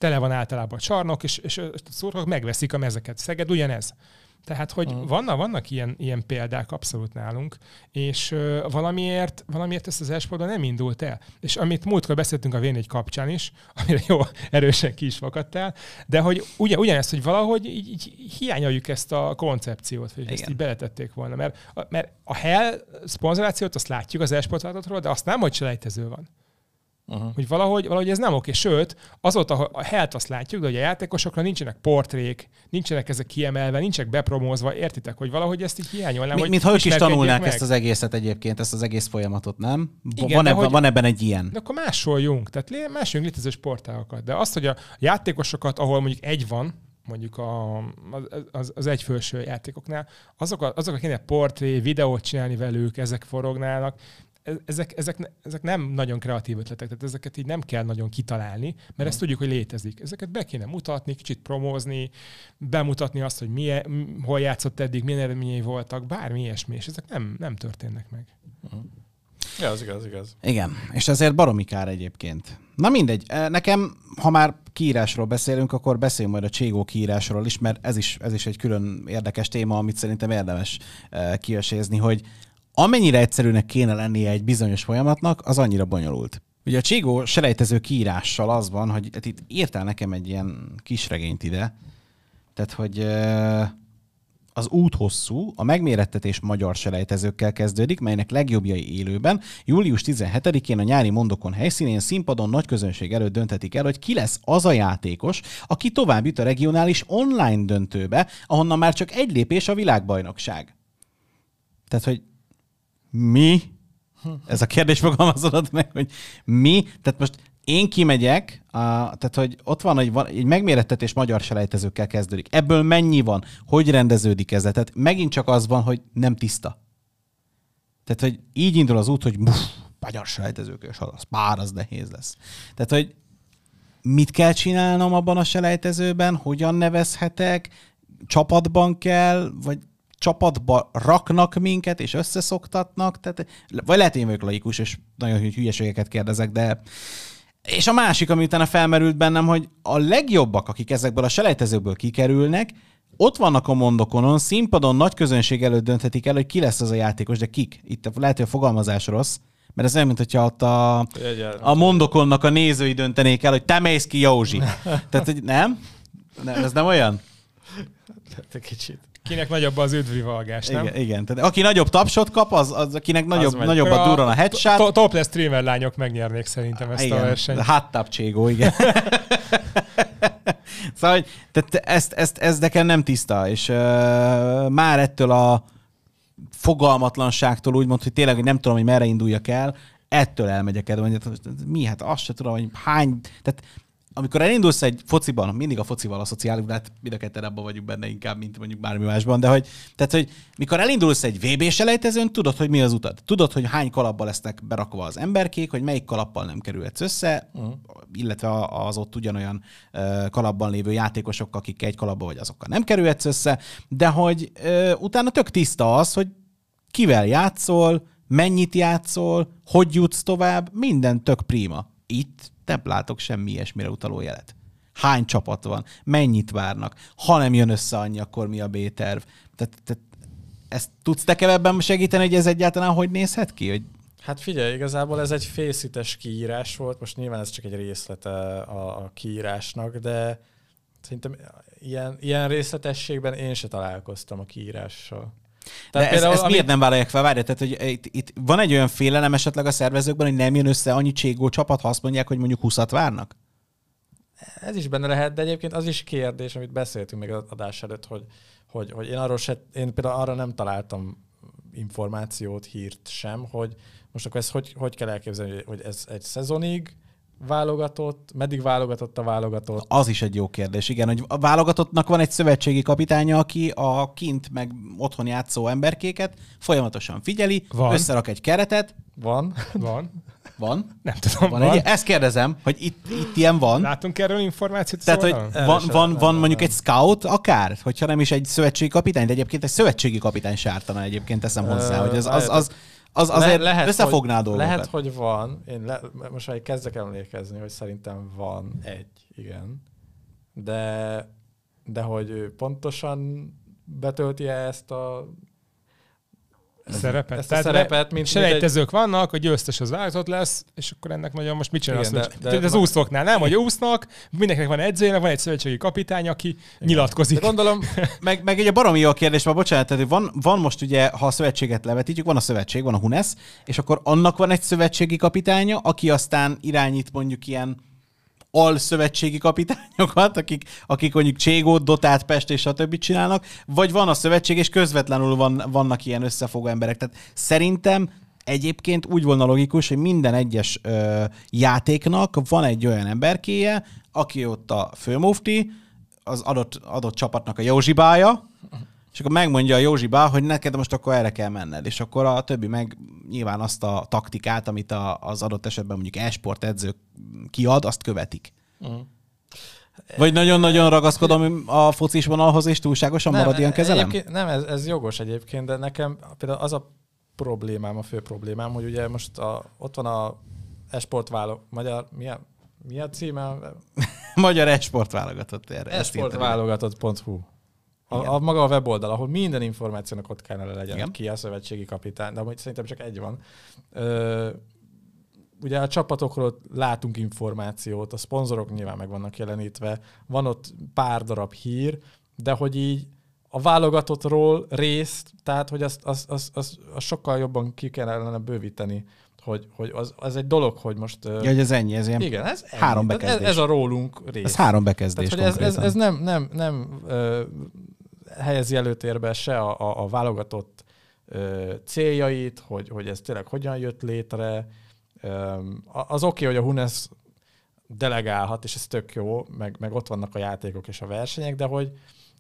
tele van általában a csarnok, és, és a szurkolók megveszik a mezeket. Szeged ugyanez. Tehát, hogy uh-huh. vannak, vannak ilyen, ilyen példák abszolút nálunk, és uh, valamiért, valamiért ezt az e-sportban nem indult el. És amit múltkor beszéltünk a vé négy kapcsán is, amire jó, erősen ki is fakadtál, de hogy ugyan, ugyanezt, hogy valahogy így, így hiányoljuk ezt a koncepciót, hogy ezt így beletették volna. Mert, mert a Hell szponzorációt azt látjuk az e-sportvállalatról, de azt nem, hogy selejtező van. Uh-huh. Hogy valahogy, valahogy ez nem oké. Sőt, azóta a Hell-t azt látjuk, de hogy a játékosokra nincsenek portrék, nincsenek ezek kiemelve, nincsenek bepromózva, értitek, hogy valahogy ezt így hiányolnám. Mi, mintha ők is tanulnák meg ezt az egészet egyébként, ezt az egész folyamatot, nem? Igen, van, ebben, hogy, van ebben egy ilyen. De akkor másoljunk, tehát másoljunk létező sportágokat. De azt, hogy a játékosokat, ahol mondjuk egy van, mondjuk a, az, az egyfőső játékoknál, azok, a, azok, akinek portré, videót csinálni velük, ezek forognának, Ezek, ezek, ezek nem nagyon kreatív ötletek, tehát ezeket így nem kell nagyon kitalálni, mert hmm. ezt tudjuk, hogy létezik. Ezeket be kéne mutatni, kicsit promózni, bemutatni azt, hogy milyen, hol játszott eddig, milyen eredményei voltak, bármi ilyesmi, és ezek nem, nem történnek meg. Hmm. Ja, az igaz, igaz. Igen, és ezért baromi kár egyébként. Na mindegy, nekem, ha már kiírásról beszélünk, akkor beszéljünk majd a Cségó kiírásról is, mert ez is, ez is egy külön érdekes téma, amit szerintem érdemes kiösézni, hogy amennyire egyszerűnek kéne lennie egy bizonyos folyamatnak, az annyira bonyolult. Ugye a Cségó selejtező kiírással az van, hogy hát itt írtál nekem egy ilyen kisregényt ide, tehát hogy az út hosszú, a megmérettetés magyar selejtezőkkel kezdődik, melynek legjobbjai élőben július tizenhetedikén a nyári Mondokon helyszínén színpadon nagy közönség előtt dönthetik el, hogy ki lesz az a játékos, aki tovább jut a regionális online döntőbe, ahonnan már csak egy lépés a világbajnokság. Tehát, hogy mi? Ez a kérdés fogalmazódott meg, hogy mi? Tehát most én kimegyek, a, tehát hogy ott van, hogy van, egy megmérettetés magyar selejtezőkkel kezdődik. Ebből mennyi van? Hogy rendeződik ez? Tehát megint csak az van, hogy nem tiszta. Tehát, hogy így indul az út, hogy buff, magyar selejtezők, és az bár az nehéz lesz. Tehát, hogy mit kell csinálnom abban a selejtezőben? Hogyan nevezhetek? Csapatban kell? Vagy csapatba raknak minket, és összeszoktatnak, tehát, vagy lehet én vagyok laikus, és nagyon hülyeségeket kérdezek, de... És a másik, ami utána felmerült bennem, hogy a legjobbak, akik ezekből a selejtezőkből kikerülnek, ott vannak a Mondokonon, színpadon nagy közönség előtt dönthetik el, hogy ki lesz az a játékos, de kik? Itt lehet, hogy a fogalmazás rossz, mert ez olyan, mint hogyha ott a, a Mondokonnak a nézői döntenék el, hogy te mész ki, Józsi. Tehát, hogy nem? nem? Ez nem olyan? Te kicsit. Kinek nagyobb az üdvrivalgás, nem? Igen, igen. Tehát aki nagyobb tapsot kap, az, az akinek nagyobb, az nagyobb a durran a headshot. To- topless streamer lányok megnyernék szerintem ezt igen, a versenyt. Hot tub Cségó, igen. Szóval, hogy, tehát ezt, ezt, ez nekem nem tiszta, és uh, már ettől a fogalmatlanságtól úgymond, hogy tényleg hogy nem tudom, hogy merre induljak el, ettől elmegyek el, hogy mi, hát azt se tudom, hogy hány, tehát amikor elindulsz egy fociban, mindig a focival asszociálunk, de hát mind a ketten abban vagyunk benne inkább, mint mondjuk bármi másban, de hogy, tehát, hogy mikor elindulsz egy vé bé-selejtezőn, tudod, hogy mi az utad. Tudod, hogy hány kalapba lesznek berakva az emberkék, hogy melyik kalappal nem kerülhetsz össze, uh-huh. illetve az ott ugyanolyan uh, kalapban lévő játékosok, akik egy kalapba vagy, azokkal nem kerülhetsz össze, de hogy uh, utána tök tiszta az, hogy kivel játszol, mennyit játszol, hogy jutsz tovább, minden tök prima. Itt nem látok semmi ilyesmire utaló jelet. Hány csapat van? Mennyit várnak? Ha nem jön össze annyi, akkor mi a B-terv? Tehát, tehát ezt tudsz te kevebben segíteni, hogy ez egyáltalán hogy nézhet ki? Hogy... Hát figyelj, igazából ez egy félszites kiírás volt, most nyilván ez csak egy részlete a, a kiírásnak, de szerintem ilyen, ilyen részletességben én se találkoztam a kiírással. Tehát de például, ezt, ezt amit... miért nem vállalják fel? Várj, tehát hogy itt, itt van egy olyan félelem esetleg a szervezőkben, hogy nem jön össze annyi Cségó csapat, ha azt mondják, hogy mondjuk húszat várnak? Ez is benne lehet, de egyébként az is kérdés, amit beszéltünk még az adás előtt, hogy, hogy, hogy én, arról se, én például arra nem találtam információt, hírt sem, hogy most akkor ezt hogy, hogy kell elképzelni, hogy ez egy szezonig válogatott, meddig válogatott a válogatott? Az is egy jó kérdés, igen, hogy a válogatottnak van egy szövetségi kapitánya, aki a kint meg otthon játszó emberkéket folyamatosan figyeli, van. Összerak egy keretet. Van. Van. Van? Nem tudom. Van, van. Egy, ezt kérdezem, hogy itt, itt ilyen van. Látunk erről információt? Tehát, szóval hogy van, van, van mondjuk egy scout akár, hogyha nem is egy szövetségi kapitány, de egyébként egy szövetségi kapitány se ártana egyébként, teszem hozzá, hogy az, az, az Az azért Le, lehet, összefogná hogy, dolgokat. Lehet, hogy van. Én le, most már kezdek emlékezni, hogy szerintem van egy, igen. de, de hogy ő pontosan betölti-e ezt a szerepet. Ezt a szerepet, mint selejtezők egy... vannak, a győztes az válogatott lesz, és akkor ennek nagyon most mit csinálsz? De, de, de az úszóknál nem, hogy úsznak, mindenkinek van edzőjének, van egy szövetségi kapitány, aki igen. nyilatkozik. De gondolom, meg, meg egy a baromi jó a kérdés, már bocsánat, tehát van, van most ugye, ha a szövetséget levetítjük, van a szövetség, van a Hunesz, és akkor annak van egy szövetségi kapitánya, aki aztán irányít mondjuk ilyen alszövetségi kapitányokat, akik, akik mondjuk Cségót, Dotát, Pest és stb. Csinálnak, vagy van a szövetség, és közvetlenül van, vannak ilyen összefogó emberek. Tehát szerintem egyébként úgy volna logikus, hogy minden egyes ö, játéknak van egy olyan emberkéje, aki ott a főmufti, az adott, adott csapatnak a józsibája, és akkor megmondja a józsibá, hogy neked most akkor erre kell menned, és akkor a többi meg nyilván azt a taktikát, amit a, az adott esetben mondjuk e-sport edzők kiad, azt követik. Uh-huh. Vagy nagyon-nagyon ragaszkodom a focis vonalhoz, és túlságosan nem, marad ilyen kezelem? Nem, ez, ez jogos egyébként, de nekem például az a problémám, a fő problémám, hogy ugye most a, ott van a e-sport válogatott, magyar, mi a, mi a címe? Magyar e-sport válogatott. e-sport válogatott pont hu. A, a maga a weboldal, ahol minden információnak ott kellene legyen, igen. Ki a szövetségi kapitány, de amúgy szerintem csak egy van. Ö, ugye a csapatokról látunk információt, a szponzorok nyilván meg vannak jelenítve, van ott pár darab hír, de hogy így a válogatottról részt, tehát hogy azt, azt, azt, azt, azt sokkal jobban ki kellene bővíteni, hogy, hogy az, az egy dolog, hogy most... Ja, hogy ez ennyi, ez ilyen igen, ez három bekezdés. Ez, ez a rólunk rész. Ez három bekezdés tehát, hogy ez, ez, ez nem, nem, nem ö, helyezi előtérbe se a, a, a válogatott ö, céljait, hogy, hogy ez tényleg hogyan jött létre. Ö, az oké, okay, hogy a Hunesz delegálhat, és ez tök jó, meg, meg ott vannak a játékok és a versenyek, de hogy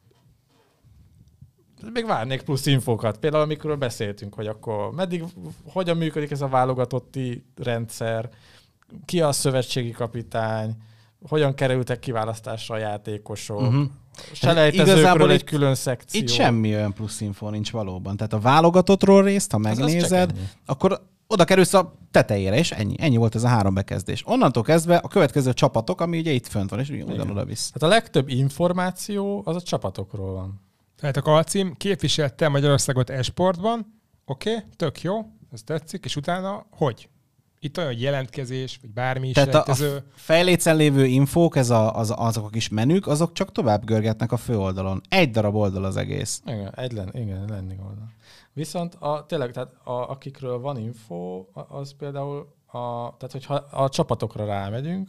még várnék plusz infókat. Például amikor beszéltünk, hogy akkor meddig, hogyan működik ez a válogatotti rendszer, ki a szövetségi kapitány, hogyan kerültek kiválasztásra a játékosok, uh-huh. selejtezőkről egy külön szekció. Itt semmi olyan plusz infó nincs valóban. Tehát a válogatottról részt, ha megnézed, az, az akkor oda kerülsz a tetejére, és ennyi. Ennyi volt ez a három bekezdés. Onnantól kezdve a következő csapatok, ami ugye itt fönt van, és ugyanoda visz. Hát a legtöbb információ az a csapatokról van. Tehát a alcím képviselte Magyarországot e-sportban, oké, okay, tök jó, ez tetszik, és utána hogy? Itt olyan, hogy jelentkezés, vagy bármi is. Tehát a fejlécen lévő infók, ez a, az, azok a kis menük, azok csak tovább görgetnek a főoldalon. Egy darab oldal az egész. Igen, egy len, igen, lenni oldal. Viszont a, tényleg, tehát a, akikről van info, az például, a, tehát hogyha a csapatokra rámegyünk,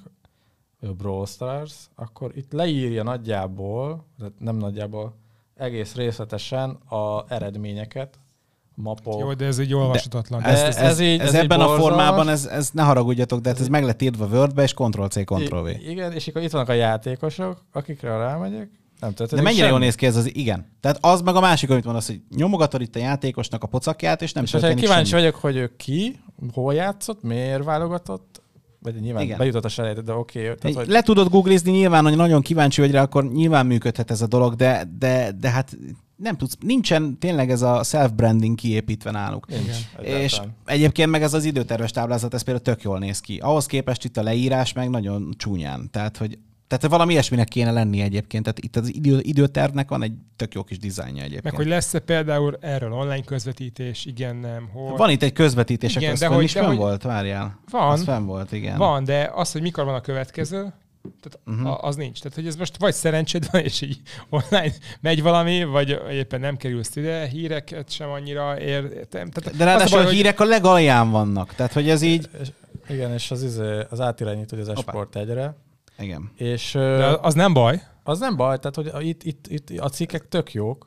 a Brawl Stars, akkor itt leírja nagyjából, tehát nem nagyjából, egész részletesen a eredményeket, mapok. Jó, de ez így olvashatatlan. Ez, ez, ez, ez, így, ez, ez ebben a formában, ez, ez ne haragudjatok, de ez, ez meg lett írva Wordbe, és kontroll C, kontroll V. Igen, és akkor itt vannak a játékosok, akikre rámegyek. Nem de mennyire jól néz ki ez az, igen. Tehát az meg a másik, amit mondasz, hogy nyomogatod itt a játékosnak a pocakját, és nem történik semmi. Kíváncsi vagyok, hogy ő ki, hol játszott, miért válogatott, vagy nyilván igen. bejutott a selejtet, de oké. Okay, hogy... Le tudod googlizni nyilván, hogy nagyon kíváncsi vagy rá, akkor nyilván működhet ez a dolog, de, de, de hát nem tudsz, nincsen tényleg ez a self-branding kiépítve náluk. Nincs, és egyébként meg ez az időterves táblázat, ez például tök jól néz ki. Ahhoz képest itt a leírás meg nagyon csúnyán. Tehát, hogy tehát valami ilyesminek kéne lenni egyébként. Tehát itt az idő, időtervnek van egy tök jó kis dizájnja egyébként. Meg hogy lesz-e például erről online közvetítés, igen, nem, hol. Van itt egy közvetítés, igen, de hogy, is fenn volt, várjál. Van. Az fenn volt, igen. Van, de az, hogy mikor van a következő, tehát uh-huh. az nincs. Tehát, hogy ez most vagy szerencséd van, és így online megy valami, vagy éppen nem kerülsz ide, híreket sem annyira értem. Tehát de ráadásul a, baj, a hírek hogy... a legalján vannak. Tehát, hogy ez így... Igen, és az, az átirányít, hogy az e-sport egyre. Igen. És, de az nem baj. Az nem baj, tehát hogy itt, itt, itt a cikkek tök jók,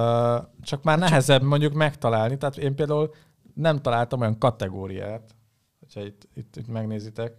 csak már nehezebb mondjuk megtalálni. Tehát én például nem találtam olyan kategóriát, hogyha itt, itt, itt megnézitek.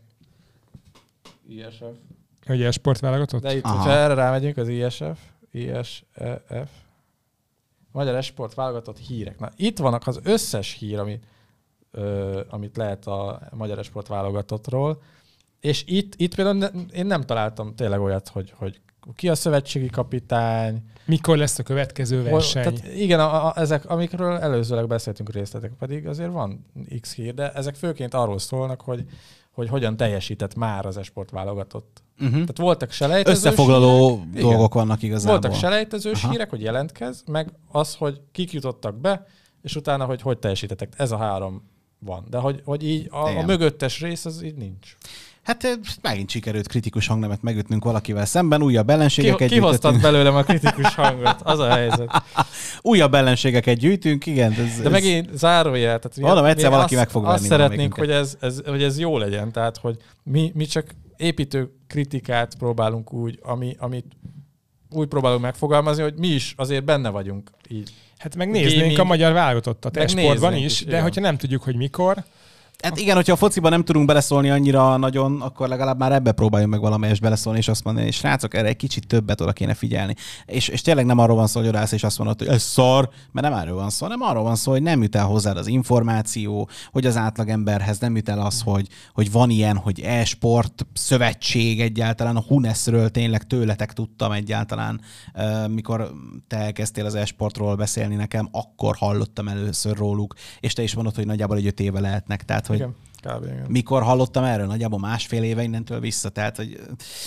I S F. Hogy e-sport válogatott? De itt, aha. hogyha erre rámegyünk, az I S F, I S F, Magyar e-sport válogatott hírek. Na, itt vannak az összes hír, amit, ö, amit lehet a Magyar e-sport válogatottról, és itt, itt például ne, én nem találtam tényleg olyat, hogy, hogy ki a szövetségi kapitány, mikor lesz a következő verseny. Hol, tehát igen, a, a, ezek, amikről előzőleg beszéltünk részletek, pedig azért van X hír, de ezek főként arról szólnak, hogy, hogy hogyan teljesített már az esport válogatott. Uh-huh. Tehát voltak selejtezős összefoglaló hírek, dolgok igen. vannak igazából. Voltak selejtezős Aha. hírek, hogy jelentkez, meg az, hogy kik jutottak be, és utána, hogy hogy teljesítettek. Ez a három van. De hogy, hogy így a, a mögöttes rész, az így nincs. Hát megint sikerült kritikus hangnemet megütnünk valakivel szemben, újabb ellenségeket Ki, kihoztad belőlem a kritikus hangot, az a helyzet. Újabb ellenségeket gyűjtünk, igen. Ez, De ez... megint zárójel. Tehát Mondom, egyszer valaki azt, meg fog venni. Azt szeretnénk, hogy ez, ez, hogy ez jó legyen, tehát hogy mi, mi csak építő kritikát próbálunk úgy, ami, amit úgy próbálunk megfogalmazni, hogy mi is azért benne vagyunk így. Hát megnéznénk gaming, a magyar válogatottat e-sportban is, is, de igen. hogyha nem tudjuk, hogy mikor. Hát igen, hogyha a fociban nem tudunk beleszólni annyira nagyon, akkor legalább már ebbe próbáljunk meg valamelyest beleszólni, és azt mondani, és srácok, erre egy kicsit többet oda kéne figyelni. És, és tényleg nem arról van szó, hogy odaállsz, és azt mondod, hogy ez szar, mert nem erről van szó, hanem arról van szó, hogy nem jut el hozzád az információ, hogy az átlagemberhez nem jut el az, hogy, hogy van ilyen, hogy e-sport szövetség egyáltalán, a Hunesről tényleg tőletek tudtam egyáltalán, mikor te elkezdtél az e-sportról beszélni nekem, akkor hallottam először róluk, és te is mondod, hogy nagyjából egy öt éve lehetnek, tehát hogy igen, kb, igen. Mikor hallottam erről? Nagyjából másfél éve innentől vissza. Tehát, hogy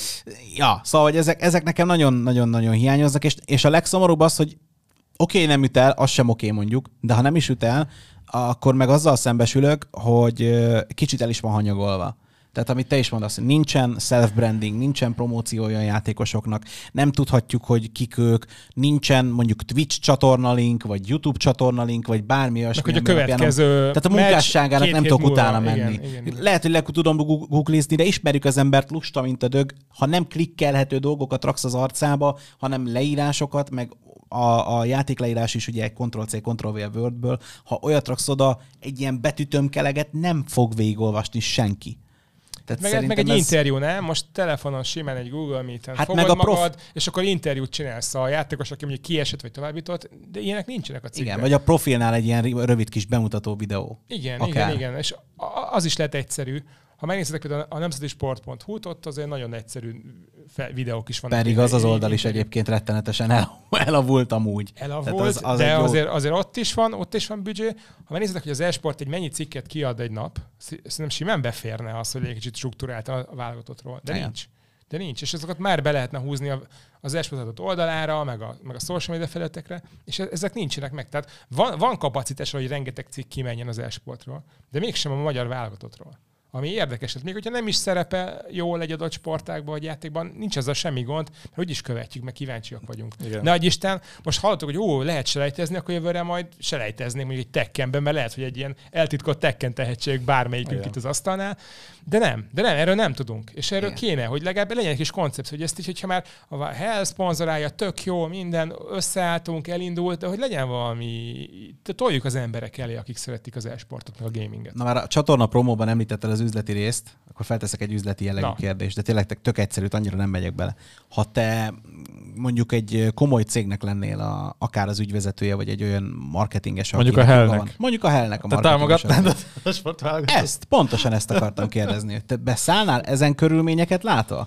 ja, szóval hogy ezek, ezek nekem nagyon-nagyon-nagyon hiányoznak, és, és a legszomorúbb az, hogy oké, okay, nem üt el, az sem oké okay, mondjuk, de ha nem is üt el, akkor meg azzal szembesülök, hogy kicsit el is van hanyagolva. Tehát amit te is mondasz, nincsen self-branding, nincsen promóciója a játékosoknak, nem tudhatjuk, hogy kik ők, nincsen mondjuk Twitch csatornalink, vagy YouTube csatornalink, vagy bármi olyasmi. Hogy a következő alapján, tehát a munkásságának nem tudok múlva, utána menni. Igen, igen, igen. Lehet, hogy le tudom googlizni, de ismerjük az embert lusta, mint a dög. Ha nem klikkelhető dolgokat raksz az arcába, hanem leírásokat, meg a, a játékleírás is ugye egy Ctrl-C, Ctrl-V Wordből, ha olyat raksz oda, egy ilyen betűtömkeleget nem fog végigolvasni senki. Tehát meg, meg egy ez... interjú, nem? Most telefonon simán egy Google Meet-en hát fogod meg a prof... magad, és akkor interjút csinálsz a játékos, aki mondjuk kiesett vagy továbbított, de ilyenek nincsenek a cikkben. Igen, vagy a profilnál egy ilyen rövid kis bemutató videó. Igen, akár. igen, igen. És az is lehet egyszerű. Ha megnézzetek például a nemzeti sport pont hu-t, ott azért nagyon egyszerű videók is vannak. Pedig az az oldal is egyébként rettenetesen el, elavult amúgy. Elavult, az, az de jó... azért, azért ott is van, ott is van büdzsé. Ha megnézzetek, hogy az e-sport egy mennyi cikket kiad egy nap, szerintem simán beférne az, hogy egy kicsit struktúráltan a válogatottról. De Igen. nincs. De nincs. És azokat már be lehetne húzni az e-sportot oldalára, meg a, meg a social media felületekre, és ezek nincsenek meg. Tehát van, van kapacitás, hogy rengeteg cikk kimenjen az e-sportról, de mégsem a magyar válogatottról. Ami érdekes, még hogyha nem is szerepel jól egy adott sportágban vagy játékban, nincs azzal semmi gond, mert úgyis követjük, meg kíváncsiak vagyunk. Igen. Ne adj Isten, most hallottuk, hogy ó, lehet selejtezni, akkor jövőre majd selejteznék mondjuk egy Tekkenben, mert lehet, hogy egy ilyen eltitkolt Tekken tehetség bármelyikünk itt az asztalnál, de nem, de nem, erről nem tudunk. És erről Igen. kéne, hogy legalább legyen egy kis koncepció, hogy ezt is, hogyha már a Hell szponzorálja, tök jó, minden, összeálltunk, elindult, de hogy legyen valami, toljuk az emberek elé, akik szeretik az e-sportot, meg a gaminget. Na már a csatorna promóban említetted az üzleti részt, akkor felteszek egy üzleti jellegű Na. kérdést, de tényleg tök egyszerűt, annyira nem megyek bele. Ha te mondjuk egy komoly cégnek lennél a, akár az ügyvezetője, vagy egy olyan marketinges, mondjuk a Hellnek. Mondjuk a Hellnek a te támogatnád a sportválogatót? Ezt, pontosan ezt akartam kérdezni. Te beszállnál ezen körülményeket látva?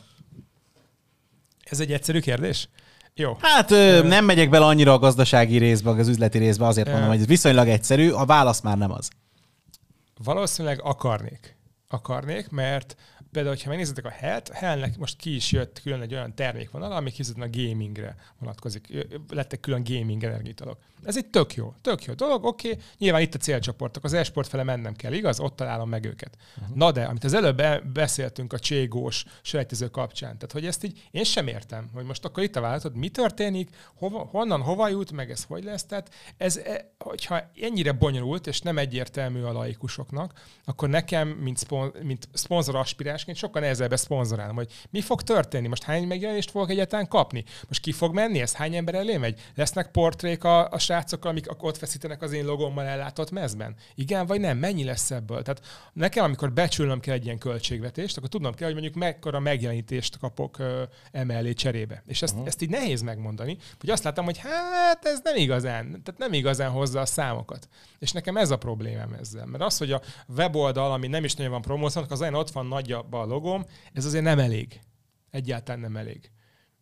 Ez egy egyszerű kérdés? Jó. Hát ö, nem megyek bele annyira a gazdasági részbe, az üzleti részbe, azért mondom, hogy ez viszonylag egyszerű, a válasz már nem az. Valószínűleg akarnék. Akarnék, mert például, ha megnézitek a Hellt, Hellnek most ki is jött külön egy olyan termékvonal, ami kifejezetten a gamingre vonatkozik. Lettek külön gaming energiaitalok. Ez egy tök jó, tök jó dolog, oké. Okay. Nyilván itt a célcsoportok, az e-sport fele mennem kell, igaz? Ott találom meg őket. Uh-huh. Na de, amit az előbb beszéltünk a cségós selejtező kapcsán, tehát hogy ezt így én sem értem, hogy most akkor itt a vállalatod, mi történik, hova, honnan, hova jut, meg ez hogy lesz. Tehát ez, hogyha ennyire bonyolult, és nem egyértelmű a laikusoknak, akkor nekem, mint, szpon- mint szponzor aspirásként sokkal nehezebb ezt szponzorálnom, hogy mi fog történni, most hány megjelenést fogok egyáltalán kapni, most ki fog menni, ez hány ember elé megy, lesznek portrék a, a srácokkal, amik ott feszítenek az én logommal ellátott mezben? Igen vagy nem? Mennyi lesz ebből? Tehát nekem, amikor becsülnöm kell egy ilyen költségvetést, akkor tudnom kell, hogy mondjuk mekkora megjelenítést kapok ö, emellé cserébe. És ezt, uh-huh. ezt így nehéz megmondani, hogy azt látom, hogy hát ez nem igazán, tehát nem igazán hozza a számokat. És nekem ez a problémám ezzel. Mert az, hogy a weboldal, ami nem is nagyon van promóciónak, az olyan ott van nagyjából a logom, ez azért nem elég. Egyáltalán nem elég.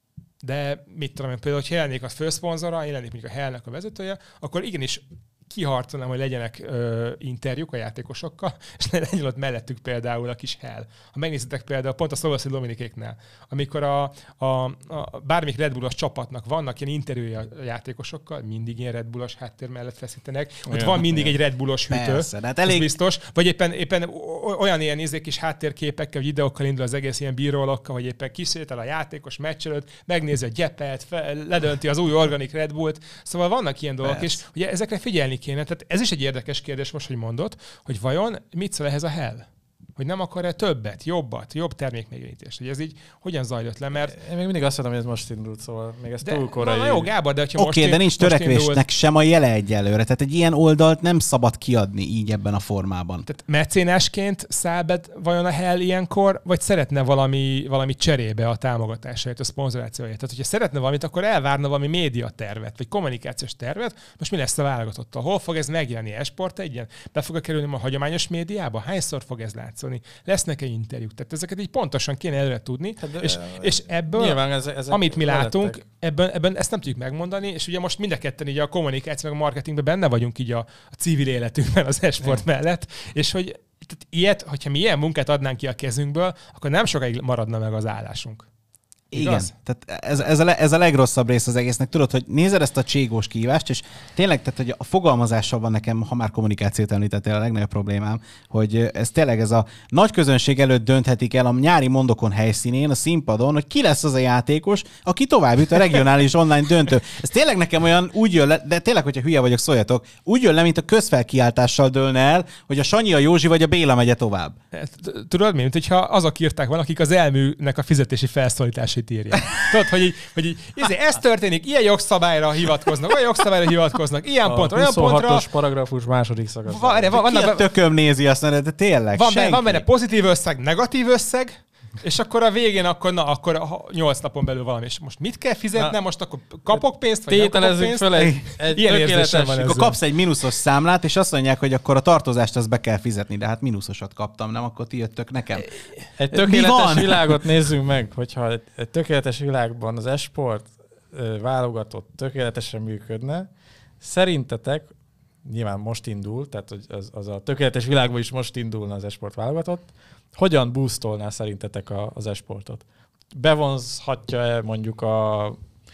de mit tudom én, például, hogy jelennék a főszponzora, jelennék mondjuk a Hellnek a vezetője, akkor igenis kiharcolnám, hogy legyenek ö, interjúk a játékosokkal, és ne legyen ott mellettük például a kis Hell. Ha megnézitek például pont a Szlovaszki Dominikéknál, amikor a, a, a bármelyik Red Bullos csapatnak vannak ilyen interjúja a játékosokkal, mindig ilyen Red Bullos háttér mellett feszítenek, ott olyan, van mindig olyan. Egy Red Bullos hűtő, persze, hát elég... biztos, vagy éppen, éppen olyan ilyen nézék kis háttérképekkel, vagy videókkal indul az egész ilyen bírrólokkal, hogy éppen kisétál a játékos meccs előtt, megnézi a gyepet, fel, ledönti az új organik Red Bullt. Szóval vannak ilyen dolgok, persze. És ugye ezekre figyelni kéne. Tehát ez is egy érdekes kérdés most, hogy mondod, hogy vajon mit szól ehhez a Hell? Hogy nem akar-e többet, jobbat, jobb termékmegjelenítést? Hogy ez így hogyan zajlott le, mert... Én még mindig azt mondom, hogy ez most indult, szóval még ez de, túl korai. Na jó, Gábor, de hogyha okay, most Oké, de nincs törekvésnek indult... sem a jele egyelőre. Tehát egy ilyen oldalt nem szabad kiadni így ebben a formában. Tehát mecénásként száll be vajon a Hell ilyenkor, vagy szeretne valami, valami cserébe a támogatásait, a szponzorációját? Tehát, hogyha szeretne valamit, akkor elvárna valami média tervet, vagy kommunikációs tervet. Most mi lesz a válogatottal? Hol fog ez megjelenni? E-sport egyen? Be fog kerülni a hagyományos médiába? Hányszor fog ez látszani? Lesznek-e interjúk? Tehát ezeket így pontosan kéne előre tudni, hát, és, és ebből, ez, ez amit mi látunk, ebben, ebben ezt nem tudjuk megmondani, és ugye most mind a ketten így a kommunikáció, meg a marketingben benne vagyunk így a, a civil életünkben az e-sport mellett, és hogy tehát ilyet, hogyha mi ilyen munkát adnánk ki a kezünkből, akkor nem sokáig maradna meg az állásunk. Igen, tehát ez, ez, a, ez a legrosszabb rész az egésznek. Tudod, hogy nézed ezt a cségós kihívást, és tényleg, tehát, hogy a fogalmazással van nekem, ha már kommunikációt említettél, a legnagyobb problémám, hogy ez tényleg ez a nagy közönség előtt dönthetik el a nyári mondokon helyszínén, a színpadon, hogy ki lesz az a játékos, aki tovább jut a regionális online döntő. Ez tényleg nekem olyan úgy jön le, de tényleg, hogyha hülye vagyok, szóljatok, úgy jön le, mint a közfelkiáltással dőlne el, hogy a Sanyi, a Józsi vagy a Béla megye tovább. Tudod mi? Mint hogyha azok írták van, akik az elműnek a fizetési felszólítását írják. Tudod, hogy így, hogy így ez történik, ilyen jogszabályra hivatkoznak, olyan jogszabályra hivatkoznak, ilyen a pontra, olyan pontra. huszonhatos paragrafus második szakasz. Va, van, van, ki a tököm nézi azt, de tényleg van, benne, van benne pozitív összeg, negatív összeg, és akkor a végén akkor, na, akkor nyolc napon belül valami. És most mit kell fizetnem? Most akkor kapok pénzt, vagy nem kapok pénzt? Fel egy, egy ilyen érzésem van. Akkor kapsz egy mínuszos számlát, és azt mondják, hogy akkor a tartozást azt be kell fizetni, de hát mínuszosat kaptam, nem? Akkor ti jöttök nekem. Egy tökéletes világot nézzünk meg, hogyha egy, egy tökéletes világban az e-sport válogatott tökéletesen működne, szerintetek, nyilván most indul, tehát az, az a tökéletes világban is most indulna az e-sport válogatott, hogyan boostolná szerintetek a, az e-sportot? Bevonzhatja-e mondjuk a,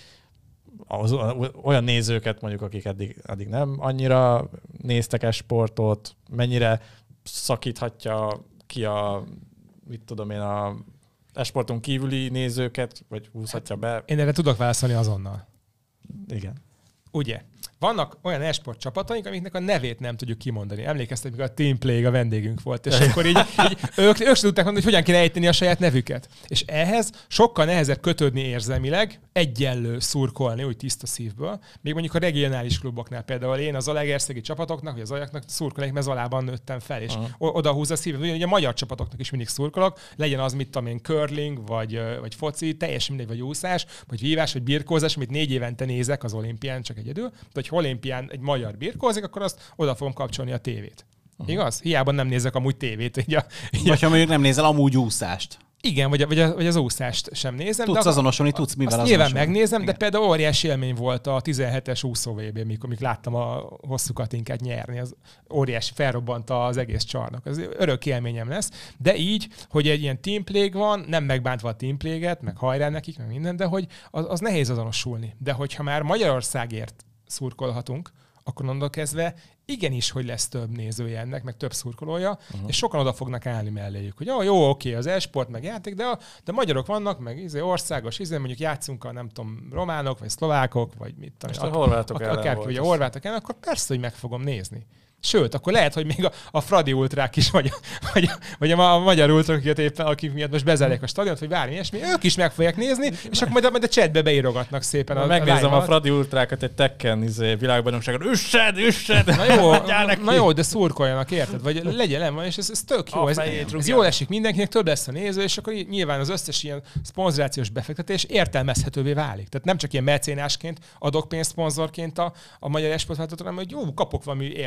az, olyan nézőket, mondjuk, akik eddig, eddig nem annyira néztek e-sportot, mennyire szakíthatja ki a, mit tudom én, a e-sporton kívüli nézőket, vagy húzhatja be? Én erre tudok válaszolni azonnal. Igen. Ugye? Vannak olyan e-sport csapataink, amiknek a nevét nem tudjuk kimondani. Emlékeztek, mikor a Team Plague a vendégünk volt, és akkor így, így ők, ők sem tudták mondani, hogy hogyan kéne ejteni a saját nevüket. És ehhez sokkal nehezebb kötődni érzelmileg, egyenlő szurkolni, úgy tiszta szívből. Még mondjuk a regionális kluboknál például én az zalaegerszegi csapatoknak, vagy az Ajaknak szurkolnék, mert Zalában nőttem fel, és uh-huh. oda húzza a szívem. Ugye a magyar csapatoknak is mindig szurkolok, legyen az, mit tudom én, curling, vagy, vagy foci, teljesen mindegy, vagy úszás, vagy vívás, vagy birkózás, amit négy évente nézek az olimpián csak egyedül. De ha olimpián egy magyar birkózik, akkor azt oda fogom kapcsolni a tévét. Uh-huh. Igaz? Hiába nem nézek amúgy tévét. Így a, így vagy ha mondjuk nem nézel amúgy úszást. Igen, vagy, vagy, a, vagy az úszást sem nézem. Tudsz de azonosulni, tudsz mivel azonosulni. Nyilván megnézem, igen. De például óriási élmény volt a tizenhetes úszó vé bé, mikor mikor láttam a hosszú katinkát nyerni. Az óriási, felrobbant az egész csarnok. Ez örök élményem lesz. De így, hogy egy ilyen team plague van, nem megbántva a team plague-et, meg hajrá nekik, meg minden, de hogy az, az nehéz azonosulni. De hogyha már Magyarországért szurkolhatunk, akkor onnantól kezdve igenis, hogy lesz több nézője ennek, meg több szurkolója, uh-huh. és sokan oda fognak állni melléjük, hogy jó, jó, oké, az e-sport, meg játék, de, a, de magyarok vannak, meg izé, országos, izé, mondjuk játszunk a, nem tudom, románok, vagy szlovákok, vagy mit tudom. Most a horvátok ellen akárki, vagy a horvátok ellen, akkor persze, hogy meg fogom nézni. Sőt, akkor lehet, hogy még a, a Fradi ultrák is, vagy, vagy, vagy a, a magyar ultrák, éppen, akik miatt most bezárják a stadiont, vagy bármi ilyesmi, ők is meg fogják nézni, és akkor majd a, majd a chatbe beírogatnak szépen. A, megnézem a, a Fradi ultrákat egy Tekken izé, világbajnokságon. Üssed, üssed! Na jó, na jó, de szurkoljanak, érted? Vagy legyen nem van, és ez, ez tök jó. Ez, ez jól esik mindenkinek, több lesz a néző, és akkor nyilván az összes ilyen szponzorációs befektetés értelmezhetővé válik. Tehát nem csak ilyen mecénásként adok pénzt szponzorként a, a magyar e-sportváltótól, hanem hogy jó, kapok valami értéket is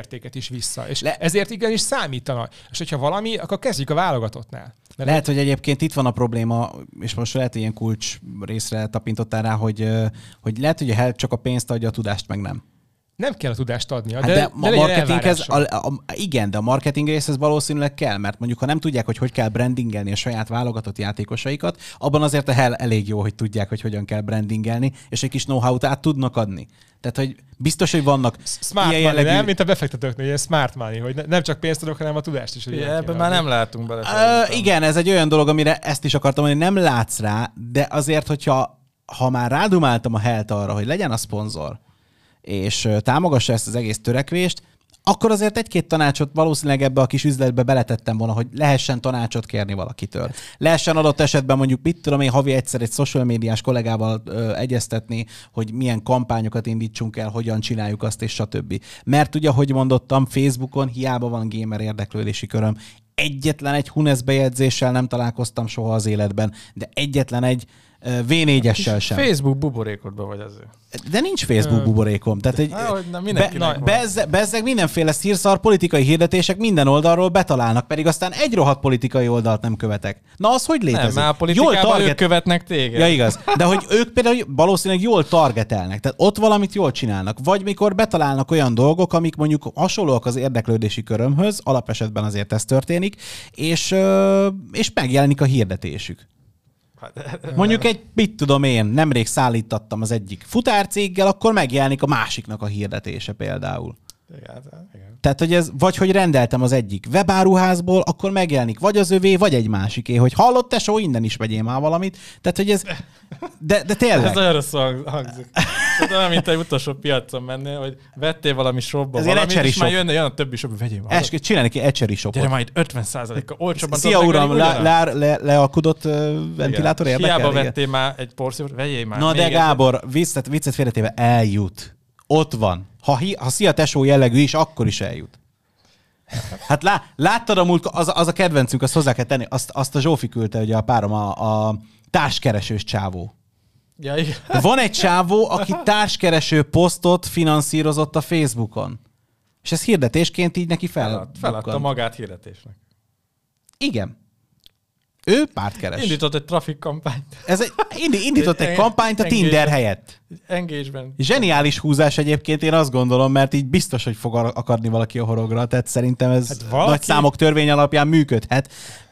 is vissza. És Le... ezért igenis számítana. És hogyha valami, akkor kezdjük a válogatottnál. Mert lehet, hogy egyébként itt van a probléma, és most lehet, hogy ilyen kulcs részre tapintottál rá, hogy, hogy lehet, hogy a Hell csak a pénzt adja, a tudást meg nem. Nem kell a tudást adnia, hát de, de, de a marketinghez, a, a, igen, de a marketing részhez valószínűleg kell, mert mondjuk, ha nem tudják, hogy hogy kell brandingelni a saját válogatott játékosaikat, abban azért a Hell elég jó, hogy tudják, hogy hogyan kell brandingelni, és egy kis know-how-t át tudnak adni. Tehát, hogy biztos, hogy vannak smart ilyen money, jellegű... nem? Mint a befektetőknél, ilyen smart money, hogy nem csak pénzt adok, hanem a tudást is. Ja, ebben már nem látunk bele. Uh, igen, ez egy olyan dolog, amire ezt is akartam mondani, nem látsz rá, de azért, hogyha ha már rádumáltam a Hellt arra, hogy legyen a szponzor, és támogassa ezt az egész törekvést, akkor azért egy-két tanácsot valószínűleg ebbe a kis üzletbe beletettem volna, hogy lehessen tanácsot kérni valakitől. Lehessen adott esetben mondjuk, mit tudom én, havi egyszer egy social médiás kollégával ö, egyeztetni, hogy milyen kampányokat indítsunk el, hogyan csináljuk azt, és stb. Mert ugye, ahogy mondottam, Facebookon hiába van gamer érdeklődési köröm. Egyetlen egy Hunes bejegyzéssel nem találkoztam soha az életben, de egyetlen egy vé négyessel sem. Facebook buborékodban vagy azért. De nincs Facebook buborékom. Tehát egy, be, bezze, bezzeg mindenféle szírszar politikai hirdetések minden oldalról betalálnak, pedig aztán egy rohadt politikai oldalt nem követek. Na az hogy létezik? Nem, már a politikában jól target... ők követnek téged. Ja, igaz. De hogy ők például valószínűleg jól targetelnek. Tehát ott valamit jól csinálnak. Vagy mikor betalálnak olyan dolgok, amik mondjuk hasonlóak az érdeklődési körömhöz, alapesetben azért ez történik, és, és megjelenik a hirdetésük. Mondjuk egy, mit tudom én, nemrég szállítattam az egyik futárcéggel, akkor megjelenik a másiknak a hirdetése például. Igen, igen. Tehát, hogy ez, vagy hogy rendeltem az egyik webáruházból, akkor megjelenik vagy az övé, vagy egy másiké, hogy hallott tesó, innen is vegyél már valamit. Tehát, hogy ez, de, de tényleg. Ez olyan rossz hangzik. Tehát olyan, mint egy utolsó piacon mennél, hogy vettél valami shopba ez valamit, és shop. már jönne, jön a többi shop, vegyél már. Es, csinálni ki ecsery shopot. Gyere már itt ötven százalékkal olcsóbban. Szia uram, lealkudott le, le, le ventilátor érdekel? Hiába vettél már egy porszívót, vegyél már. Na de Gábor, viccet, viccet félretéve eljut. Ott van. Ha, ha szia tesó jellegű is, akkor is eljut. Hát lá, láttad a múlt, az, az a kedvencünk, azt hozzá kell tenni, azt, azt a Zsófi küldte, ugye a párom, a, a társkeresős csávó. Ja, igen. Van egy csávó, aki társkereső posztot finanszírozott a Facebookon. És ez hirdetésként így neki fel. Feladta magát hirdetésnek. Igen. Ő pártkeres. Indított egy traffic kampányt. Ez egy, indított egy kampányt a Tinder helyett. Engagement. Zseniális húzás egyébként, én azt gondolom, mert így biztos, hogy fog akarni valaki a horogra. Tehát szerintem ez hát valaki... nagy számok törvény alapján működhet.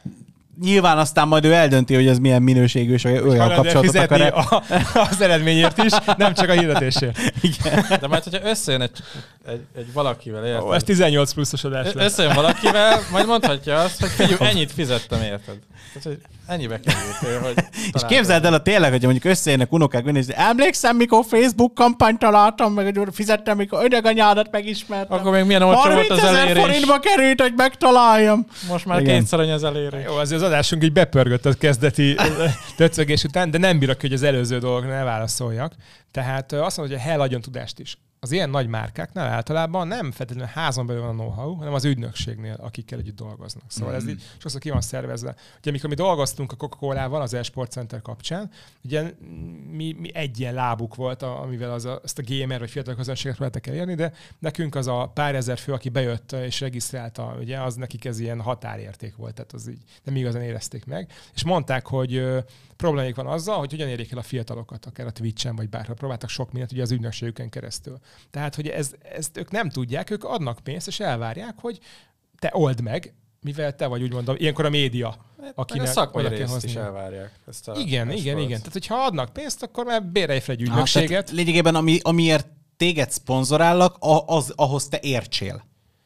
Nyilván aztán majd ő eldönti, hogy ez milyen minőségű, és olyan kapcsolatot akar a, az eredményért is, nem csak a hirdetésért. Igen. De majd, hogyha összejön egy, egy, egy valakivel, érted? Ó, ez tizennyolc pluszos adás lesz. Összejön valakivel, majd mondhatja azt, hogy figyelj, ennyit fizettem, érted? Tehát, hogy ennyibe került. Hogy és képzeld el a tényleg, hogy mondjuk összejönnek unokák, és emlékszem, mikor Facebook kampányt találtam, meg hogy fizettem, mikor ödeganyádat megismertem. Akkor még milyen olcsó volt az elérés. harmincezer forintba került, hogy megtaláljam. Most már kétszer annyi az elérés. Jó, azért az adásunk így bepörgött a kezdeti döcögés után, de nem bírok, hogy az előző dolgokra ne válaszoljak. Tehát azt mondod, hogy a Hell adjon tudást is. Az ilyen nagy márkáknál általában nem feltétlenül házon belül van a know-how, hanem az ügynökségnél, akikkel együtt dolgoznak. Szóval mm. ez így sokszor ki van szervezve. Ugye amikor mi dolgoztunk a Coca-Colával az eSport Center kapcsán, ugye mi, mi egy ilyen lábuk volt, amivel az a, azt a gamer vagy fiatal közönséget lehetek elérni, de nekünk az a pár ezer fő, aki bejött és regisztrálta, ugye az nekik ez ilyen határérték volt, tehát az így nem igazán érezték meg. És mondták, hogy problémáik van azzal, hogy hogyan érjék el a fiatalokat, akár a Twitchen, vagy bárhol. Próbáltak sok mindent ugye az ügynökségüken keresztül. Tehát, hogy ez, ezt ők nem tudják, ők adnak pénzt, és elvárják, hogy te old meg, mivel te vagy, úgy mondom, ilyenkor a média, akinek a szakmai részt is elvárják. Ezt a igen, igen, igen. Tehát, hogyha adnak pénzt, akkor már bérelj fel egy ügynökséget. Ah, lényegében, ami, amiért téged szponzorálnak, az, ahhoz te értsél.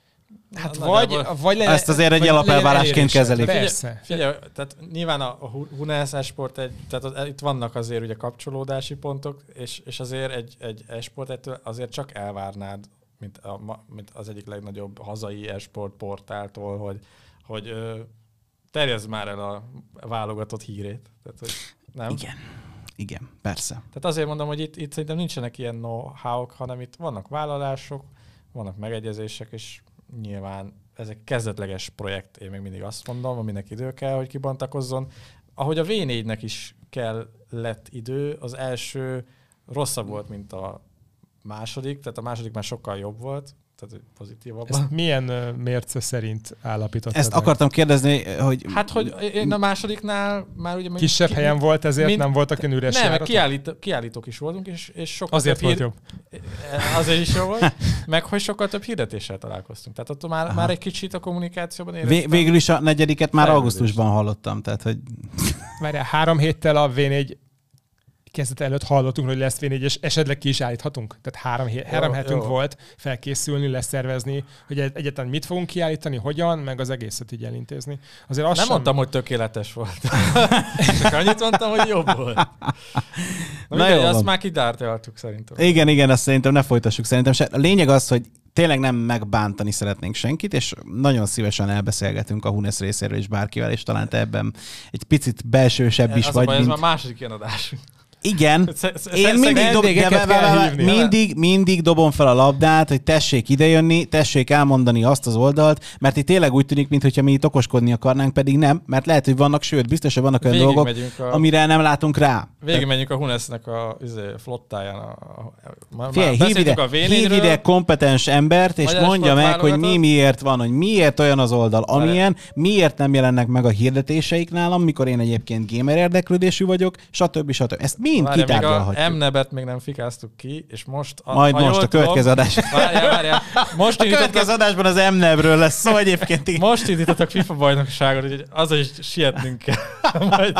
Hát vagy, vagy le, ezt azért egy alapelvárásként kezelik. Persze. Figyelj, tehát nyilván a Hunes eSport, egy, tehát az, itt vannak azért ugye kapcsolódási pontok, és, és azért egy, egy eSport ettől azért csak elvárnád, mint, a, mint az egyik legnagyobb hazai eSport portáltól, hogy, hogy ö, terjezd már el a válogatott hírét. Tehát, hogy nem? Igen. Igen, persze. Tehát azért mondom, hogy itt, itt szerintem nincsenek ilyen know-how-k, hanem itt vannak vállalások, vannak megegyezések, és nyilván ez egy kezdetleges projekt, én még mindig azt mondom, aminek idő kell, hogy kibontakozzon. Ahogy a vé négynek is kell lett idő, az első rosszabb volt, mint a második, tehát a második már sokkal jobb volt, tehát pozitívabban. Ezt milyen mérce szerint állapítottad? Ezt meg? Akartam kérdezni, hogy... Hát, hogy én a másodiknál már ugye... Kisebb ki, helyen volt, ezért mint, nem voltak olyan üres Nem, kiállít, kiállítók is voltunk, és, és sokkal azért több volt jobb. Azért is jó volt, meg hogy sokkal több hirdetéssel találkoztunk. Tehát ott már, már egy kicsit a kommunikációban éreztem. Vé- végül is a negyediket már augusztusban hallottam, tehát hogy... Várjál, három héttel a vé négy kezdet előtt hallottunk, hogy lesz vé négy, és esetleg ki is állíthatunk. Tehát három, hé- három hetünk jó. volt felkészülni, leszervezni, hogy egyáltalán mit fogunk kiállítani, hogyan, meg az egészet így elintézni. Azért azt nem sem... mondtam, hogy tökéletes volt. Csak annyit mondtam, hogy jobb volt. Na, Na jó, azt már kidártáltuk szerintem. Igen, igen, azt szerintem ne folytassuk. Szerintem se. A lényeg az, hogy tényleg nem megbántani szeretnénk senkit, és nagyon szívesen elbeszélgetünk a Hunes részéről is bárkivel, és talán te ebben egy picit belsősebb is az vagy. Baj, mint... Ez már második ilyen adásunk. Igen, én mindig, dob, de mindig, mindig dobom fel a labdát, hogy tessék idejönni, tessék elmondani azt az oldalt, mert itt tényleg úgy tűnik, mintha mi itt okoskodni akarnánk, pedig nem, mert lehet, hogy vannak, sőt, biztos, hogy vannak olyan dolgok, a... amire nem látunk rá. Végig menjünk a Hunesnek a izé, flottáján. A... Már Figyelj, hív ide, a hív ide kompetens embert, és Magyar mondja meg, hogy mi miért van, hogy miért olyan az oldal, amilyen, miért nem jelennek meg a hirdetéseik nálam, mikor én egyébként gamer érdeklődésű vagyok, stb. stb. Ezt mind kitárgyalhatjuk. A M-nebet még nem fikáztuk ki, és most... A, Majd most a következő adás. Várjál, várjál. Most a következő adásban az M-nebről lesz szó egyébként. Most indítottak FIFA bajnokságot, úgyhogy azon is sietnünk kell. Majd...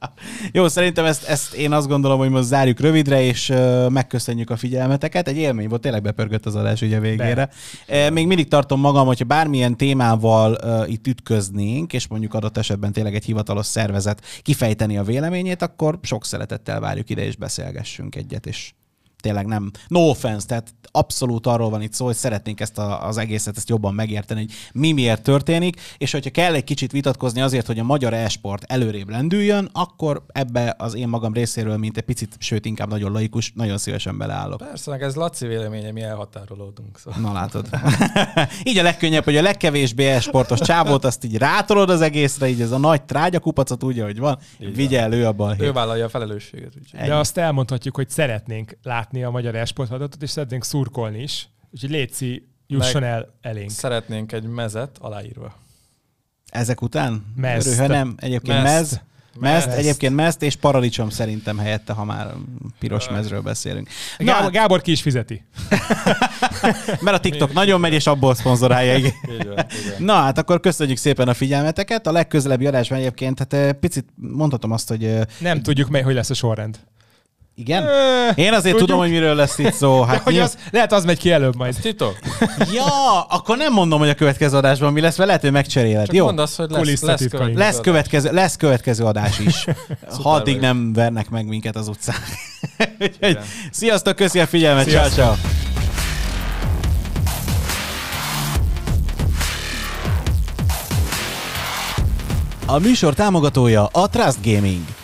Jó, szerintem ezt, ezt én azt gondolom, hogy most zárjuk rövidre, és uh, megköszönjük a figyelmeteket. Egy élmény volt, tényleg bepörgött az adás ugye végére. Uh, még mindig tartom magam, hogyha bármilyen témával uh, itt ütköznénk, és mondjuk adott esetben tényleg egy hivatalos szervezet kifejteni a véleményét, akkor sok szeretettel várjuk ide, és beszélgessünk egyet, és tényleg nem, no offense, tehát abszolút arról van itt szó, hogy szeretnénk ezt a, az egészet ezt jobban megérteni, hogy mi miért történik, és hogyha kell egy kicsit vitatkozni azért, hogy a magyar e-sport előrébb lendüljön, akkor ebbe az én magam részéről, mint egy picit, sőt inkább nagyon laikus, nagyon szívesen beleállok. Persze, ez Laci véleménye, mi elhatárolódunk. Szóval. Na látod. Így a legkönnyebb, hogy a legkevésbé e-sportos csávót azt így rátolod az egészre, így ez a nagy trágyakupacot úgy, ahogy van, vigye elő a balhét. Ő vállalja a felelősséget. Úgy. De azt elmondhatjuk, hogy szeretnénk látni a magyar e-sporthadatot, és szeretnénk szurkolni is. Úgyhogy létszi, jusson Meg el elénk. Szeretnénk egy mezet aláírva. Ezek után? Mezt. Örül, ha nem, egyébként Mezt. mez. Mezt, mezt, egyébként mezt, és paradicsom szerintem helyette, ha már piros mezről beszélünk. Na, Gábor, Gábor ki is fizeti. Mert a TikTok nagyon megy, és abból szponzorálja. Igen. Na, hát akkor köszönjük szépen a figyelmeteket. A legközelebbi adásban egyébként, hát picit mondhatom azt, hogy... Nem tudjuk meg, hogy lesz a sorrend. Igen? Én azért Tudjuk. tudom, hogy miről lesz itt szó. Hát hogy az, lehet, az megy ki előbb majd. Ez titok? Ja, akkor nem mondom, hogy a következő adásban mi lesz, mert lehet, hogy megcseréled. Csak jó? mondd azt, hogy lesz, lesz, következő, lesz, következő, lesz következő adás is. Ha addig nem vernek meg minket az utcán. Sziasztok, köszi a figyelmet. Ciao, ciao. A műsor támogatója a Trust Gaming.